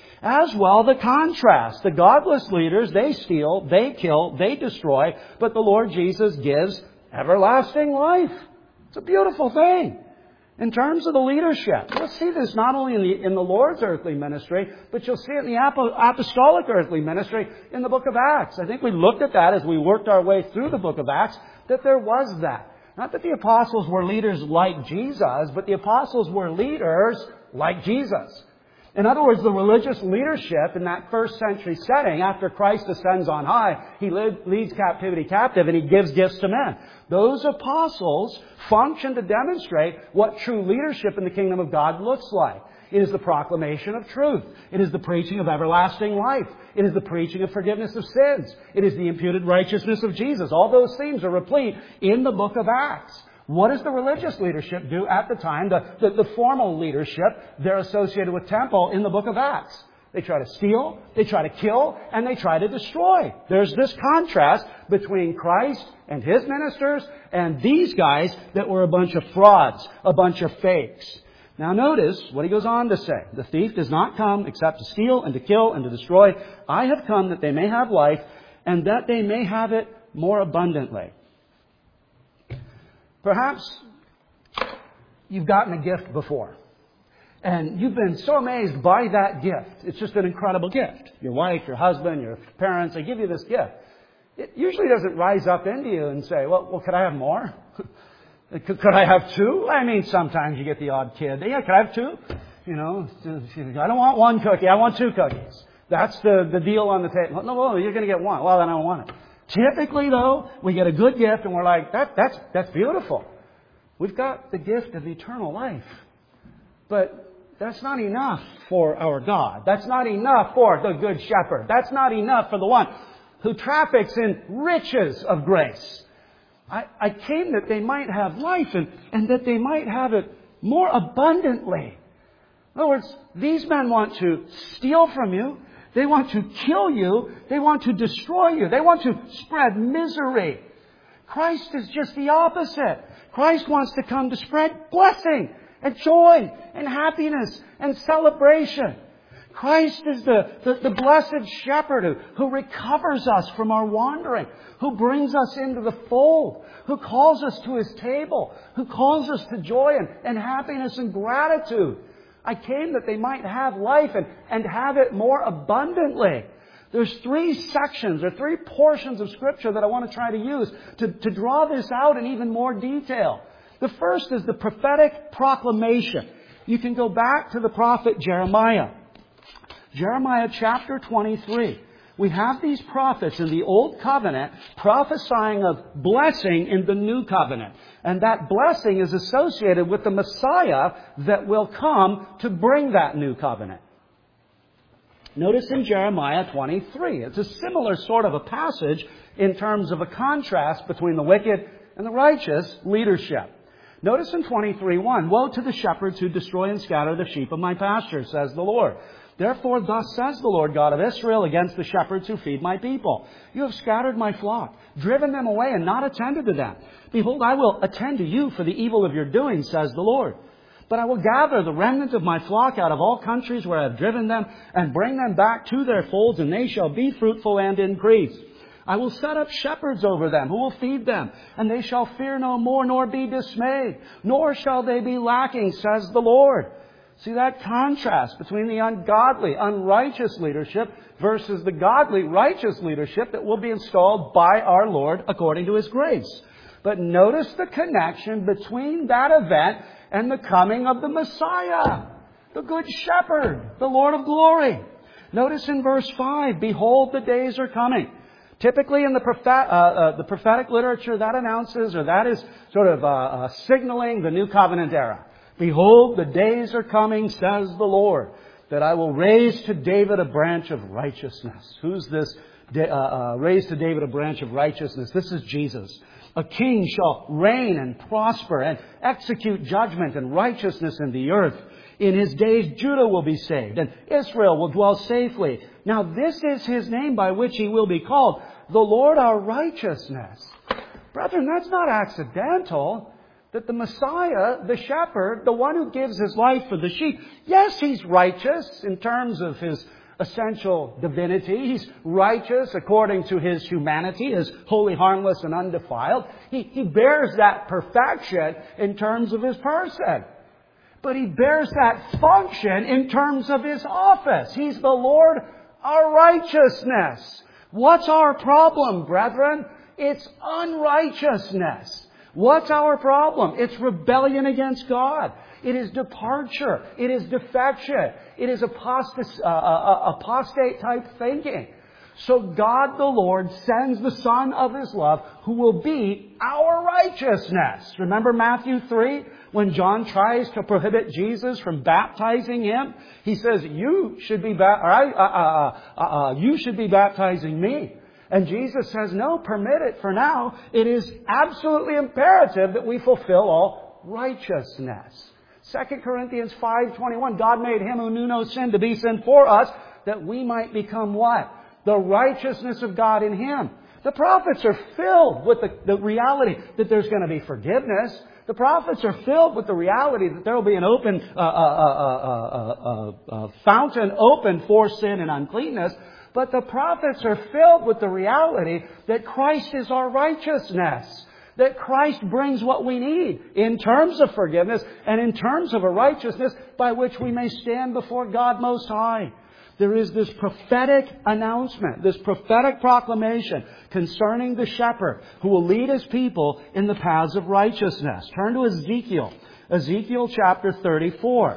As well, the contrast. The godless leaders, they steal, they kill, they destroy, but the Lord Jesus gives everlasting life. It's a beautiful thing. In terms of the leadership, you'll see this not only in the Lord's earthly ministry, but you'll see it in the apostolic earthly ministry in the book of Acts. I think we looked at that as we worked our way through the book of Acts, that there was that. Not that the apostles were leaders like Jesus, but the apostles were leaders like Jesus. In other words, the religious leadership in that first century setting, after Christ ascends on high, He leads captivity captive and He gives gifts to men. Those apostles function to demonstrate what true leadership in the kingdom of God looks like. It is the proclamation of truth. It is the preaching of everlasting life. It is the preaching of forgiveness of sins. It is the imputed righteousness of Jesus. All those themes are replete in the book of Acts. What does the religious leadership do at the time? The formal leadership, they're associated with temple in the book of Acts. They try to steal, they try to kill, and they try to destroy. There's this contrast between Christ and His ministers and these guys that were a bunch of frauds, a bunch of fakes. Now notice what He goes on to say. The thief does not come except to steal and to kill and to destroy. I have come that they may have life and that they may have it more abundantly. Perhaps you've gotten a gift before. And you've been so amazed by that gift. It's just an incredible gift. Your wife, your husband, your parents, they give you this gift. It usually doesn't rise up into you and say, well, could I have more? Could I have two? I mean, sometimes you get the odd kid. Yeah, could I have two? You know, I don't want one cookie. I want two cookies. That's the deal on the table. No, you're going to get one. Well, then I don't want it. Typically, though, we get a good gift and we're like, that's beautiful. We've got the gift of eternal life. But that's not enough for our God. That's not enough for the Good Shepherd. That's not enough for the one who traffics in riches of grace. I came that they might have life and that they might have it more abundantly. In other words, these men want to steal from you. They want to kill you. They want to destroy you. They want to spread misery. Christ is just the opposite. Christ wants to come to spread blessing and joy and happiness and celebration. Christ is the blessed shepherd who recovers us from our wandering, who brings us into the fold, who calls us to His table, who calls us to joy and happiness and gratitude. I came that they might have life and have it more abundantly. There's three sections or three portions of Scripture that I want to try to use to draw this out in even more detail. The first is the prophetic proclamation. You can go back to the prophet Jeremiah. Jeremiah chapter 23. We have these prophets in the Old Covenant prophesying of blessing in the New Covenant. And that blessing is associated with the Messiah that will come to bring that New Covenant. Notice in Jeremiah 23, it's a similar sort of a passage in terms of a contrast between the wicked and the righteous leadership. Notice in 23:1, woe to the shepherds who destroy and scatter the sheep of my pasture, says the Lord. Therefore, thus says the Lord God of Israel against the shepherds who feed my people. You have scattered my flock, driven them away and not attended to them. Behold, I will attend to you for the evil of your doing, says the Lord. But I will gather the remnant of my flock out of all countries where I have driven them and bring them back to their folds, and they shall be fruitful and increase. I will set up shepherds over them who will feed them, and they shall fear no more nor be dismayed, nor shall they be lacking, says the Lord. See that contrast between the ungodly, unrighteous leadership versus the godly, righteous leadership that will be installed by our Lord according to His grace. But notice the connection between that event and the coming of the Messiah, the Good Shepherd, the Lord of glory. Notice in verse 5, behold, the days are coming. Typically in the prophetic literature, that announces, or that is sort of signaling the New Covenant era. Behold, the days are coming, says the Lord, that I will raise to David a branch of righteousness. Who's this raise to David a branch of righteousness? This is Jesus. A king shall reign and prosper and execute judgment and righteousness in the earth. In his days, Judah will be saved, and Israel will dwell safely. Now this is his name by which he will be called, the Lord our righteousness. Brethren, that's not accidental. That the Messiah, the shepherd, the one who gives his life for the sheep, yes, he's righteous in terms of his essential divinity. He's righteous according to his humanity, as holy, harmless, and undefiled. He bears that perfection in terms of his person. But he bears that function in terms of his office. He's the Lord, our righteousness. What's our problem, brethren? It's unrighteousness. What's our problem? It's rebellion against God. It is departure. It is defection. It is apostate type thinking. So God the Lord sends the Son of His love who will be our righteousness. Remember Matthew 3? When John tries to prohibit Jesus from baptizing him, he says, you should be baptizing me. And Jesus says, no, permit it for now. It is absolutely imperative that we fulfill all righteousness. 2 Corinthians 5:21, God made Him who knew no sin to be sin for us, that we might become what? The righteousness of God in Him. The prophets are filled with the reality that there's going to be forgiveness. The prophets are filled with the reality that there will be an open fountain open for sin and uncleanness. But the prophets are filled with the reality that Christ is our righteousness. That Christ brings what we need in terms of forgiveness and in terms of a righteousness by which we may stand before God Most High. There is this prophetic announcement, this prophetic proclamation concerning the shepherd who will lead His people in the paths of righteousness. Turn to Ezekiel. Ezekiel chapter 34.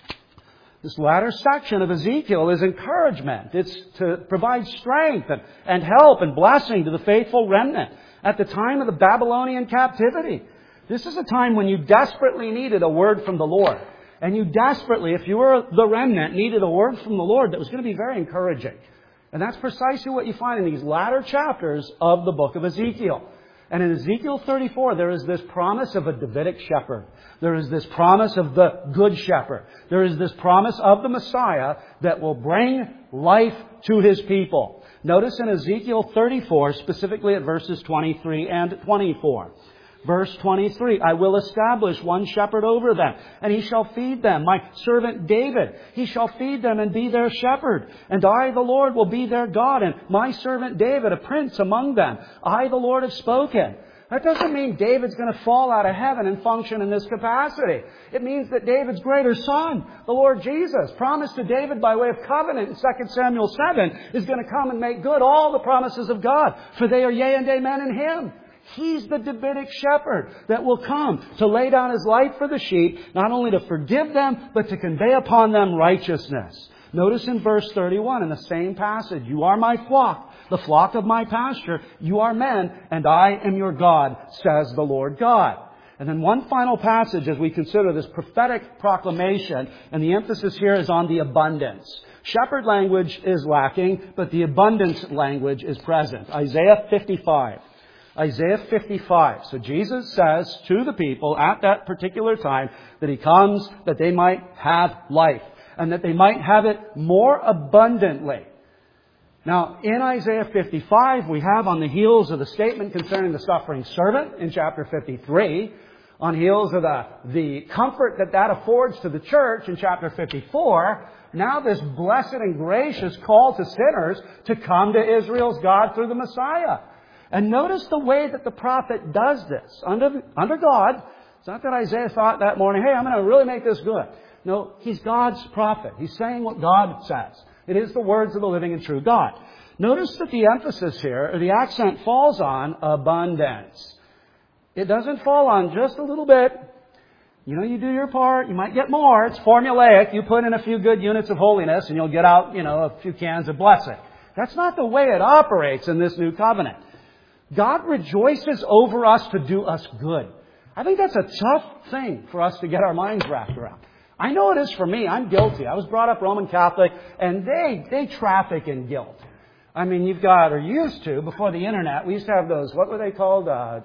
This latter section of Ezekiel is encouragement. It's to provide strength and help and blessing to the faithful remnant at the time of the Babylonian captivity. This is a time when you desperately needed a word from the Lord. And you desperately, if you were the remnant, needed a word from the Lord that was going to be very encouraging. And that's precisely what you find in these latter chapters of the book of Ezekiel. And in Ezekiel 34, there is this promise of a Davidic shepherd. There is this promise of the Good Shepherd. There is this promise of the Messiah that will bring life to His people. Notice in Ezekiel 34, specifically at verses 23 and 24. Verse 23, I will establish one shepherd over them, and he shall feed them. My servant David, he shall feed them and be their shepherd. And I, the Lord, will be their God, and my servant David, a prince among them. I, the Lord, have spoken. That doesn't mean David's going to fall out of heaven and function in this capacity. It means that David's greater son, the Lord Jesus, promised to David by way of covenant in 2 Samuel 7, is going to come and make good all the promises of God, for they are yea and amen in Him. He's the Davidic shepherd that will come to lay down His life for the sheep, not only to forgive them, but to convey upon them righteousness. Notice in verse 31 in the same passage, you are my flock, the flock of my pasture. You are men, and I am your God, says the Lord God. And then one final passage as we consider this prophetic proclamation, and the emphasis here is on the abundance. Shepherd language is lacking, but the abundance language is present. Isaiah 55. Isaiah 55. So Jesus says to the people at that particular time that He comes that they might have life and that they might have it more abundantly. Now, in Isaiah 55, we have on the heels of the statement concerning the suffering servant in chapter 53, on heels of the comfort that affords to the church in chapter 54, now this blessed and gracious call to sinners to come to Israel's God through the Messiah. And notice the way that the prophet does this. Under God, it's not that Isaiah thought that morning, hey, I'm going to really make this good. No, he's God's prophet. He's saying what God says. It is the words of the living and true God. Notice that the emphasis here, or the accent falls on abundance. It doesn't fall on just a little bit. You do your part, you might get more. It's formulaic. You put in a few good units of holiness and you'll get out, a few cans of blessing. That's not the way it operates in this new covenant. God rejoices over us to do us good. I think that's a tough thing for us to get our minds wrapped around. I know it is for me. I'm guilty. I was brought up Roman Catholic, and they traffic in guilt. I mean, you've got, or used to, before the internet, we used to have those, what were they called?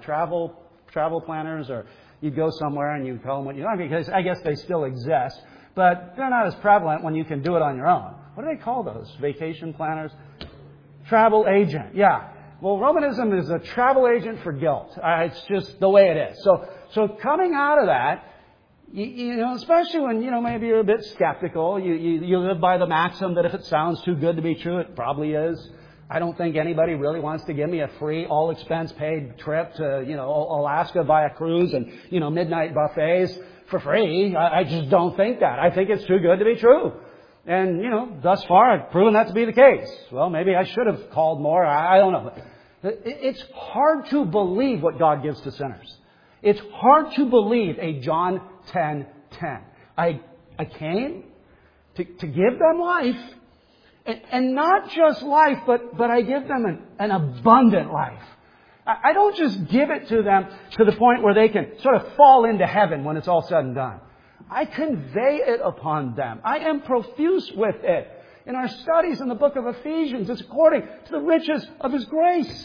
Travel planners, or you'd go somewhere and you tell them what you know, because I guess they still exist, but they're not as prevalent when you can do it on your own. What do they call those? Vacation planners? Travel agent, yeah. Well, Romanism is a travel agent for guilt. It's just the way it is. So coming out of that, especially when, maybe you're a bit skeptical, you live by the maxim that if it sounds too good to be true, it probably is. I don't think anybody really wants to give me a free, all-expense-paid trip to, Alaska via cruise and, midnight buffets for free. I just don't think that. I think it's too good to be true. And, thus far, I've proven that to be the case. Well, maybe I should have called more. I don't know. It's hard to believe what God gives to sinners. It's hard to believe a John 10:10. I came to give them life. And not just life, but I give them an abundant life. I don't just give it to them to the point where they can sort of fall into heaven when it's all said and done. I convey it upon them. I am profuse with it. In our studies in the book of Ephesians, it's according to the riches of His grace.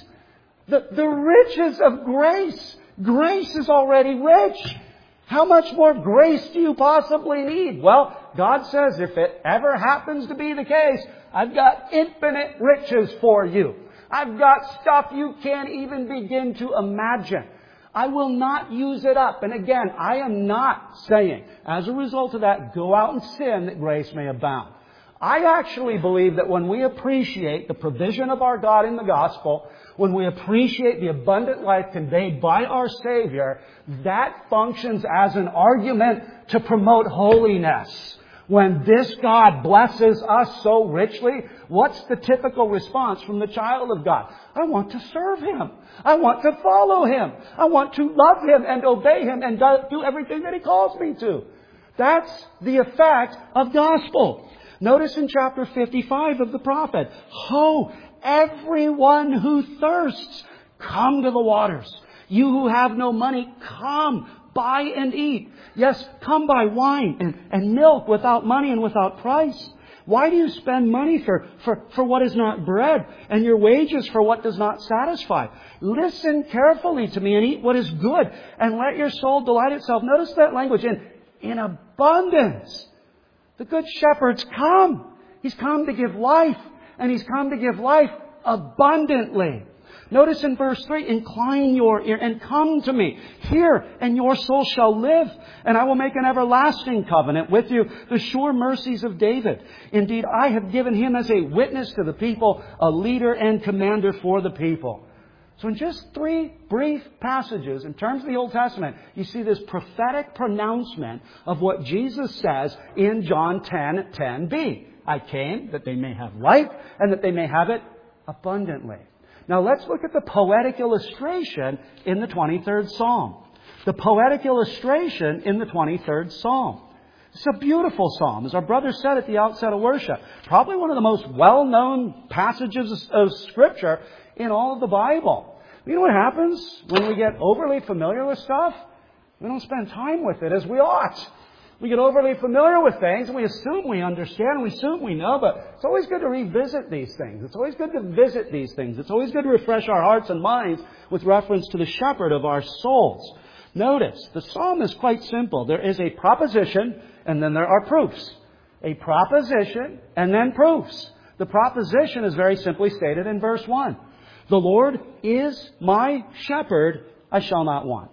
The riches of grace. Grace is already rich. How much more grace do you possibly need? Well, God says if it ever happens to be the case, I've got infinite riches for you. I've got stuff you can't even begin to imagine. I will not use it up. And again, I am not saying, as a result of that, go out and sin that grace may abound. I actually believe that when we appreciate the provision of our God in the gospel, when we appreciate the abundant life conveyed by our Savior, that functions as an argument to promote holiness. When this God blesses us so richly, what's the typical response from the child of God? I want to serve Him. I want to follow Him. I want to love Him and obey Him and do everything that He calls me to. That's the effect of gospel. Notice in chapter 55 of the prophet, Ho, everyone who thirsts, come to the waters. You who have no money, come, buy and eat. Yes, come buy wine and milk without money and without price. Why do you spend money for what is not bread and your wages for what does not satisfy? Listen carefully to me and eat what is good and let your soul delight itself. Notice that language, in abundance. The Good Shepherd's come. He's come to give life, and He's come to give life abundantly. Notice in verse 3, incline your ear and come to me. Hear, and your soul shall live. And I will make an everlasting covenant with you, the sure mercies of David. Indeed, I have given him as a witness to the people, a leader and commander for the people. So in just 3 brief passages, in terms of the Old Testament, you see this prophetic pronouncement of what Jesus says in John 10:10b. I came that they may have life and that they may have it abundantly. Now let's look at the poetic illustration in the 23rd Psalm. The poetic illustration in the 23rd Psalm. It's a beautiful psalm, as our brother said at the outset of worship. Probably one of the most well-known passages of Scripture in all of the Bible. You know what happens when we get overly familiar with stuff? We don't spend time with it as we ought. We get overly familiar with things and we assume we understand and we assume we know, but it's always good to revisit these things. It's always good to visit these things. It's always good to refresh our hearts and minds with reference to the shepherd of our souls. Notice, the psalm is quite simple. There is a proposition and then there are proofs. A proposition and then proofs. The proposition is very simply stated in verse 1. The Lord is my shepherd, I shall not want.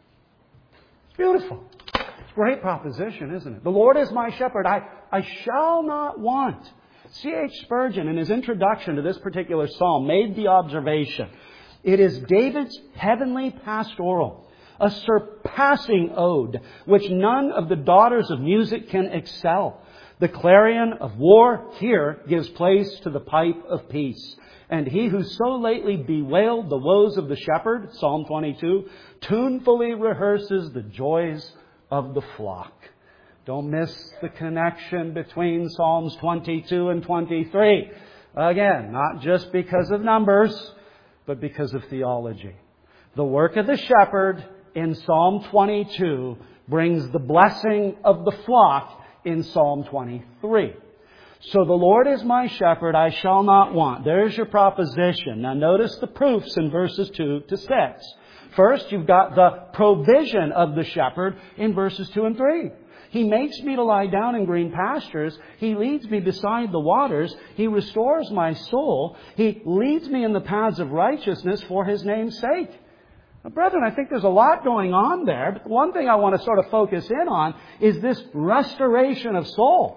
It's beautiful. It's a great proposition, isn't it? The Lord is my shepherd, I shall not want. C.H. Spurgeon, in his introduction to this particular psalm, made the observation. It is David's heavenly pastoral, a surpassing ode, which none of the daughters of music can excel. The clarion of war here gives place to the pipe of peace. And he who so lately bewailed the woes of the shepherd, Psalm 22, tunefully rehearses the joys of the flock. Don't miss the connection between Psalms 22 and 23. Again, not just because of numbers, but because of theology. The work of the shepherd in Psalm 22 brings the blessing of the flock in Psalm 23. So the Lord is my shepherd, I shall not want. There's your proposition. Now notice the proofs in verses 2 to 6. First, you've got the provision of the shepherd in verses 2 and 3. He makes me to lie down in green pastures. He leads me beside the waters. He restores my soul. He leads me in the paths of righteousness for His name's sake. Now, brethren, I think there's a lot going on there. But one thing I want to sort of focus in on is this restoration of soul.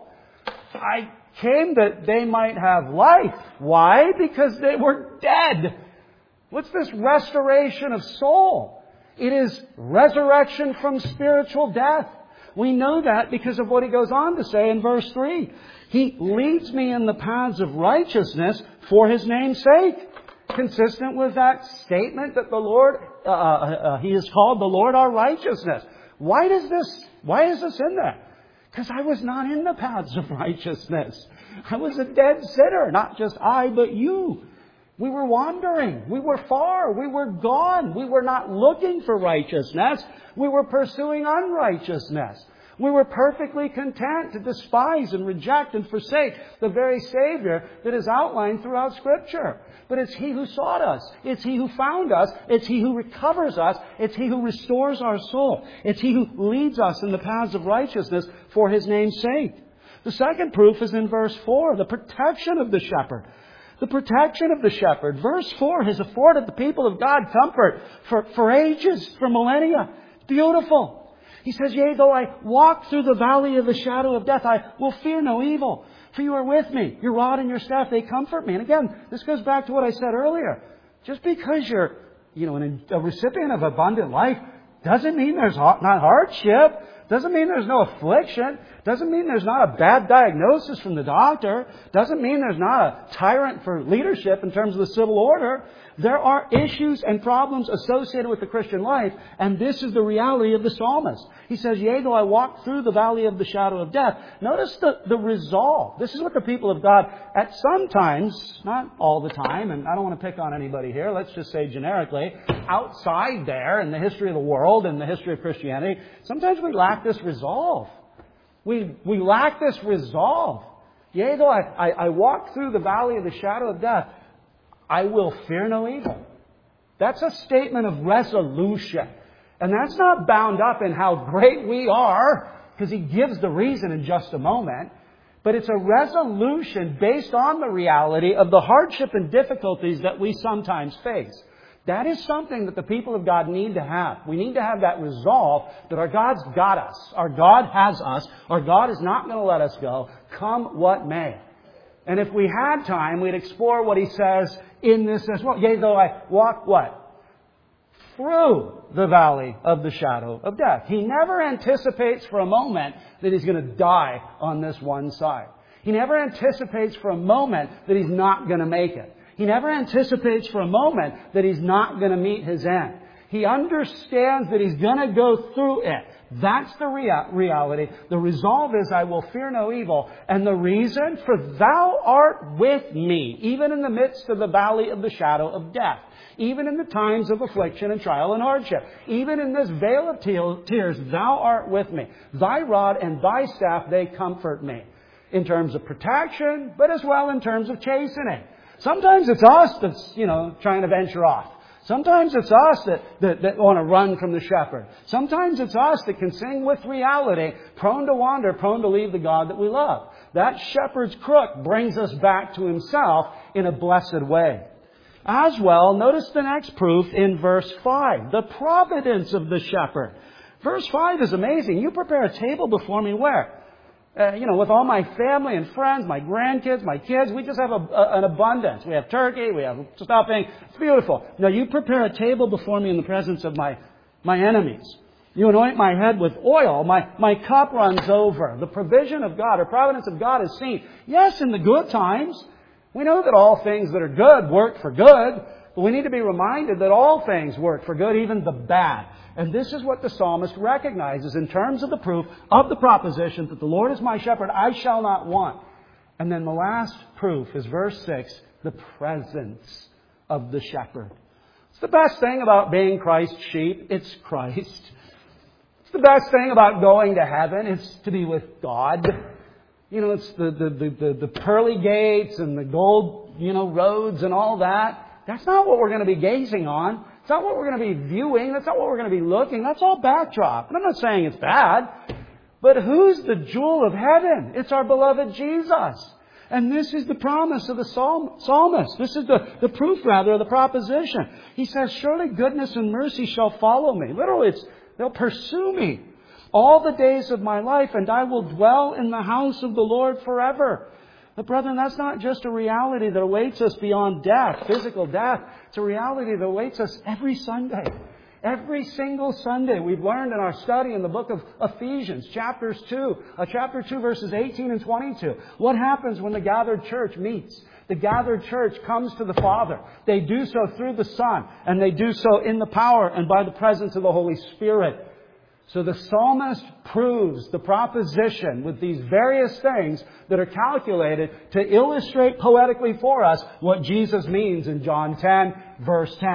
I came that they might have life. Why? Because they were dead. What's this restoration of soul? It is resurrection from spiritual death. We know that because of what he goes on to say in verse 3. He leads me in the paths of righteousness for His name's sake. Consistent with that statement that the Lord, He is called the Lord our righteousness. Why is this in there? Because I was not in the paths of righteousness. I was a dead sinner. Not just I, but you. We were wandering. We were far. We were gone. We were not looking for righteousness. We were pursuing unrighteousness. We were perfectly content to despise and reject and forsake the very Savior that is outlined throughout Scripture. But it's He who sought us. It's He who found us. It's He who recovers us. It's He who restores our soul. It's He who leads us in the paths of righteousness for His name's sake. The second proof is in verse 4, the protection of the shepherd. The protection of the shepherd. Verse 4 has afforded the people of God comfort for ages, for millennia. Beautiful. He says, yea, though I walk through the valley of the shadow of death, I will fear no evil. For you are with me. Your rod and your staff, they comfort me. And again, this goes back to what I said earlier. Just because you're, a recipient of abundant life doesn't mean there's not hardship. Doesn't mean there's no affliction. Doesn't mean there's not a bad diagnosis from the doctor. Doesn't mean there's not a tyrant for leadership in terms of the civil order. There are issues and problems associated with the Christian life, and this is the reality of the psalmist. He says, yea, though I walk through the valley of the shadow of death. Notice the resolve. This is what the people of God, at some times, not all the time, and I don't want to pick on anybody here, let's just say generically, outside there in the history of the world and the history of Christianity, sometimes we lack this resolve. We lack this resolve. Yea, though I walk through the valley of the shadow of death, I will fear no evil. That's a statement of resolution. And that's not bound up in how great we are, because he gives the reason in just a moment. But it's a resolution based on the reality of the hardship and difficulties that we sometimes face. That is something that the people of God need to have. We need to have that resolve that our God's got us. Our God has us. Our God is not going to let us go, come what may. And if we had time, we'd explore what he says in this as well. Yea, though I walk what? Through the valley of the shadow of death. He never anticipates for a moment that he's going to die on this one side. He never anticipates for a moment that he's not going to make it. He never anticipates for a moment that he's not going to meet his end. He understands that he's going to go through it. That's the reality. The resolve is, I will fear no evil. And the reason, for thou art with me, even in the midst of the valley of the shadow of death. Even in the times of affliction and trial and hardship. Even in this vale of tears, thou art with me. Thy rod and thy staff, they comfort me. In terms of protection, but as well in terms of chastening. Sometimes it's us that's, trying to venture off. Sometimes it's us that want to run from the shepherd. Sometimes it's us that can sing with reality, prone to wander, prone to leave the God that we love. That shepherd's crook brings us back to himself in a blessed way. As well, notice the next proof in verse 5, the providence of the shepherd. Verse 5 is amazing. You prepare a table before me where? With all my family and friends, my grandkids, my kids, we just have an abundance. We have turkey, we have stuffing. It's beautiful. Now you prepare a table before me in the presence of my enemies. You anoint my head with oil. My cup runs over. The provision of God or providence of God is seen. Yes, in the good times. We know that all things that are good work for good. But we need to be reminded that all things work for good, even the bad. And this is what the psalmist recognizes in terms of the proof of the proposition that the Lord is my shepherd, I shall not want. And then the last proof is verse 6, the presence of the shepherd. It's the best thing about being Christ's sheep. It's Christ. It's the best thing about going to heaven. It's to be with God. You know, it's the pearly gates and the gold, roads and all that. That's not what we're going to be gazing on. It's not what we're going to be viewing. That's not what we're going to be looking. That's all backdrop. And I'm not saying it's bad. But who's the jewel of heaven? It's our beloved Jesus. And this is the promise of the psalmist. This is the proof, rather, of the proposition. He says, surely goodness and mercy shall follow me. Literally, they'll pursue me all the days of my life, and I will dwell in the house of the Lord forever. But brethren, that's not just a reality that awaits us beyond death, physical death. It's a reality that awaits us every Sunday. Every single Sunday. We've learned in our study in the book of Ephesians, chapter 2, verses 18 and 22. What happens when the gathered church meets? The gathered church comes to the Father. They do so through the Son, and they do so in the power and by the presence of the Holy Spirit. So the psalmist proves the proposition with these various things that are calculated to illustrate poetically for us what Jesus means in John 10, verse 10.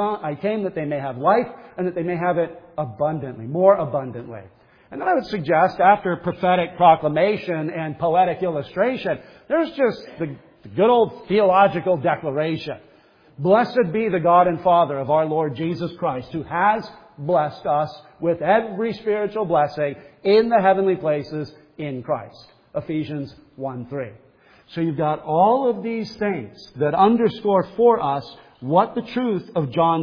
I came that they may have life and that they may have it abundantly, more abundantly. And then I would suggest, after prophetic proclamation and poetic illustration, there's just the good old theological declaration. Blessed be the God and Father of our Lord Jesus Christ, who has blessed us with every spiritual blessing in the heavenly places in Christ. Ephesians 1:3. So you've got all of these things that underscore for us what the truth of John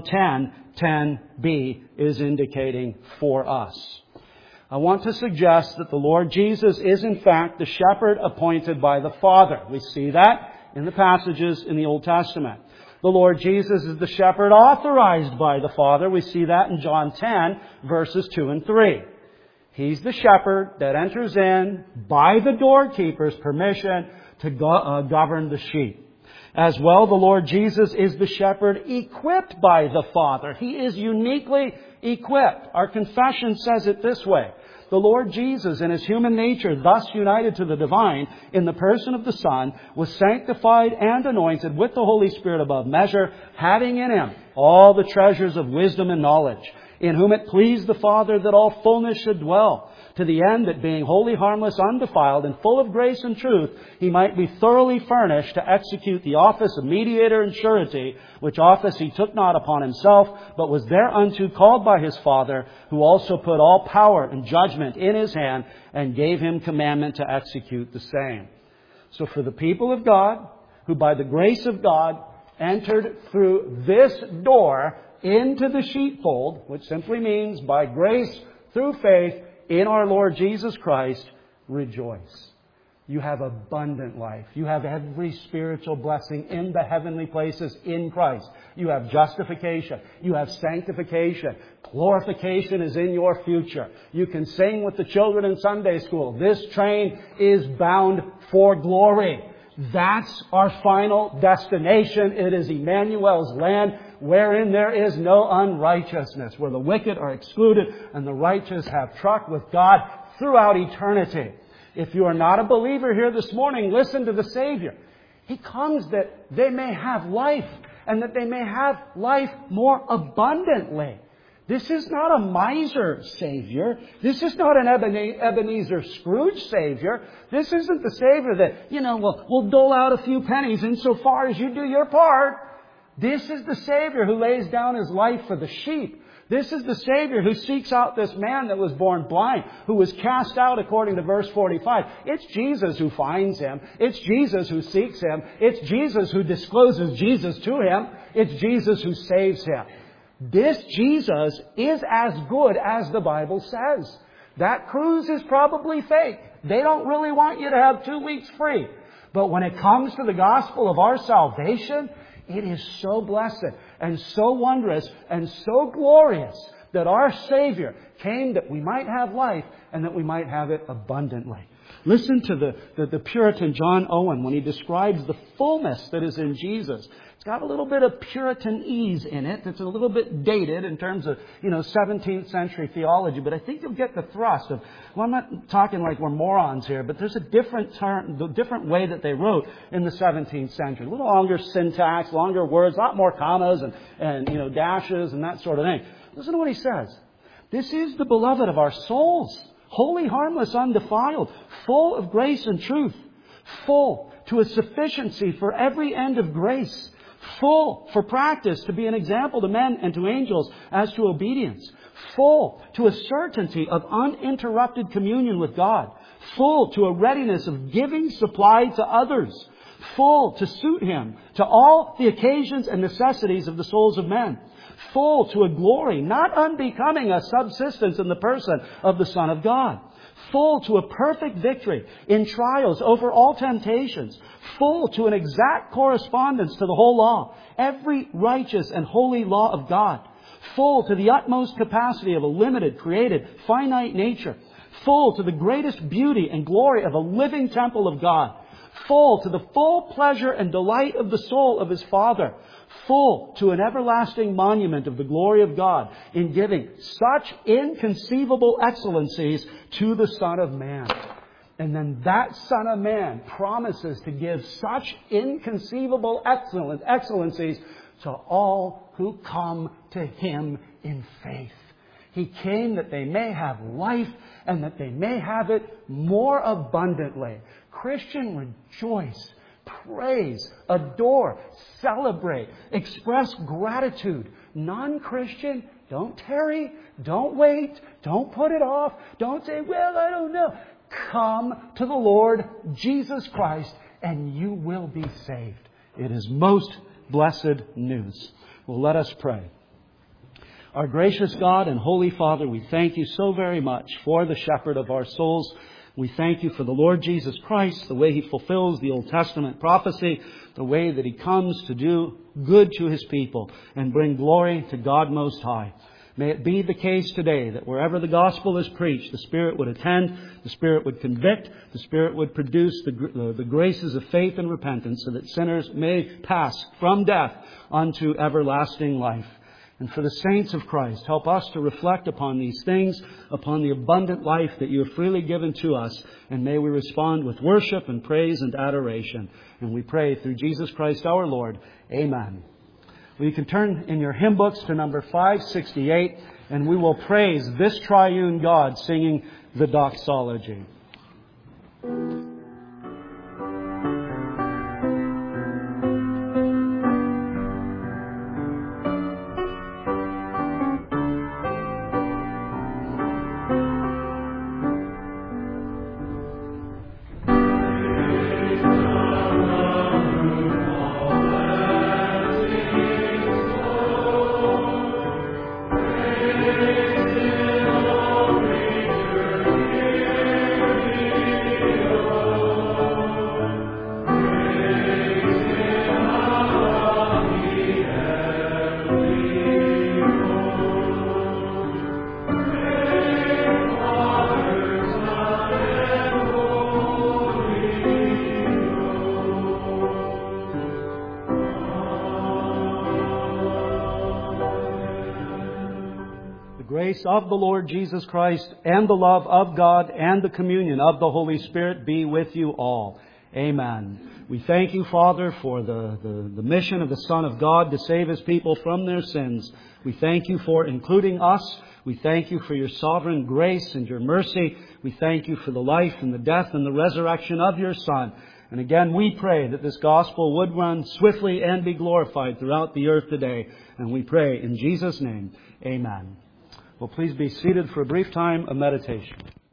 10:10b is indicating for us. I want to suggest that the Lord Jesus is in fact the shepherd appointed by the Father. We see that in the passages in the Old Testament. The Lord Jesus is the shepherd authorized by the Father. We see that in John 10, verses 2 and 3. He's the shepherd that enters in by the doorkeeper's permission to govern the sheep. As well, the Lord Jesus is the shepherd equipped by the Father. He is uniquely equipped. Our confession says it this way. The Lord Jesus, in His human nature, thus united to the divine, in the person of the Son, was sanctified and anointed with the Holy Spirit above measure, having in Him all the treasures of wisdom and knowledge, in whom it pleased the Father that all fullness should dwell, to the end that being wholly harmless, undefiled, and full of grace and truth, He might be thoroughly furnished to execute the office of mediator and surety, which office He took not upon Himself, but was thereunto called by His Father, who also put all power and judgment in His hand, and gave Him commandment to execute the same. So for the people of God, who by the grace of God entered through this door into the sheepfold, which simply means by grace through faith in our Lord Jesus Christ, rejoice. You have abundant life. You have every spiritual blessing in the heavenly places in Christ. You have justification. You have sanctification. Glorification is in your future. You can sing with the children in Sunday school. This train is bound for glory. That's our final destination. It is Emmanuel's land, wherein there is no unrighteousness, where the wicked are excluded and the righteous have truck with God throughout eternity. If you are not a believer here this morning, listen to the Savior. He comes that they may have life, and that they may have life more abundantly. This is not a miser Savior. This is not an Ebenezer Scrooge Savior. This isn't the Savior that, will dole out a few pennies insofar as you do your part. This is the Savior who lays down His life for the sheep. This is the Savior who seeks out this man that was born blind, who was cast out according to verse 45. It's Jesus who finds him. It's Jesus who seeks him. It's Jesus who discloses Jesus to him. It's Jesus who saves him. This Jesus is as good as the Bible says. That cruise is probably fake. They don't really want you to have 2 weeks free. But when it comes to the gospel of our salvation, it is so blessed and so wondrous and so glorious that our Savior came that we might have life and that we might have it abundantly. Listen to the Puritan John Owen when he describes the fullness that is in Jesus. It's got a little bit of Puritanese in it. It's a little bit dated in terms of, 17th century theology. But I think you'll get the thrust of, well, I'm not talking like we're morons here, but there's a different way that they wrote in the 17th century. A little longer syntax, longer words, a lot more commas and dashes and that sort of thing. Listen to what he says. This is the beloved of our souls, holy, harmless, undefiled, full of grace and truth, full to a sufficiency for every end of grace, full for practice to be an example to men and to angels as to obedience, full to a certainty of uninterrupted communion with God, full to a readiness of giving supply to others, full to suit Him to all the occasions and necessities of the souls of men, full to a glory not unbecoming a subsistence in the person of the Son of God, full to a perfect victory in trials over all temptations, full to an exact correspondence to the whole law, every righteous and holy law of God, full to the utmost capacity of a limited, created, finite nature, full to the greatest beauty and glory of a living temple of God, full to the full pleasure and delight of the soul of His Father, full to an everlasting monument of the glory of God in giving such inconceivable excellencies to the Son of Man. And then that Son of Man promises to give such inconceivable excellencies to all who come to Him in faith. He came that they may have life and that they may have it more abundantly. Christian, rejoice, praise, adore, celebrate, express gratitude. Non-Christian, don't tarry, don't wait, don't put it off, don't say, well, I don't know. Come to the Lord Jesus Christ and you will be saved. It is most blessed news. Well, let us pray. Our gracious God and Holy Father, we thank You so very much for the Shepherd of our souls. We thank You for the Lord Jesus Christ, the way He fulfills the Old Testament prophecy, the way that He comes to do good to His people and bring glory to God Most High. May it be the case today that wherever the gospel is preached, the Spirit would attend, the Spirit would convict, the Spirit would produce the graces of faith and repentance so that sinners may pass from death unto everlasting life. And for the saints of Christ, help us to reflect upon these things, upon the abundant life that You have freely given to us. And may we respond with worship and praise and adoration. And we pray through Jesus Christ our Lord. Amen. Well, you can turn in your hymn books to number 568, and we will praise this triune God singing the doxology. Of the Lord Jesus Christ and the love of God and the communion of the Holy Spirit be with you all. Amen. We thank You, Father, for the mission of the Son of God to save His people from their sins. We thank You for including us. We thank You for Your sovereign grace and Your mercy. We thank You for the life and the death and the resurrection of Your Son. And again, we pray that this gospel would run swiftly and be glorified throughout the earth today. And we pray in Jesus' name, amen. Well, please be seated for a brief time of meditation.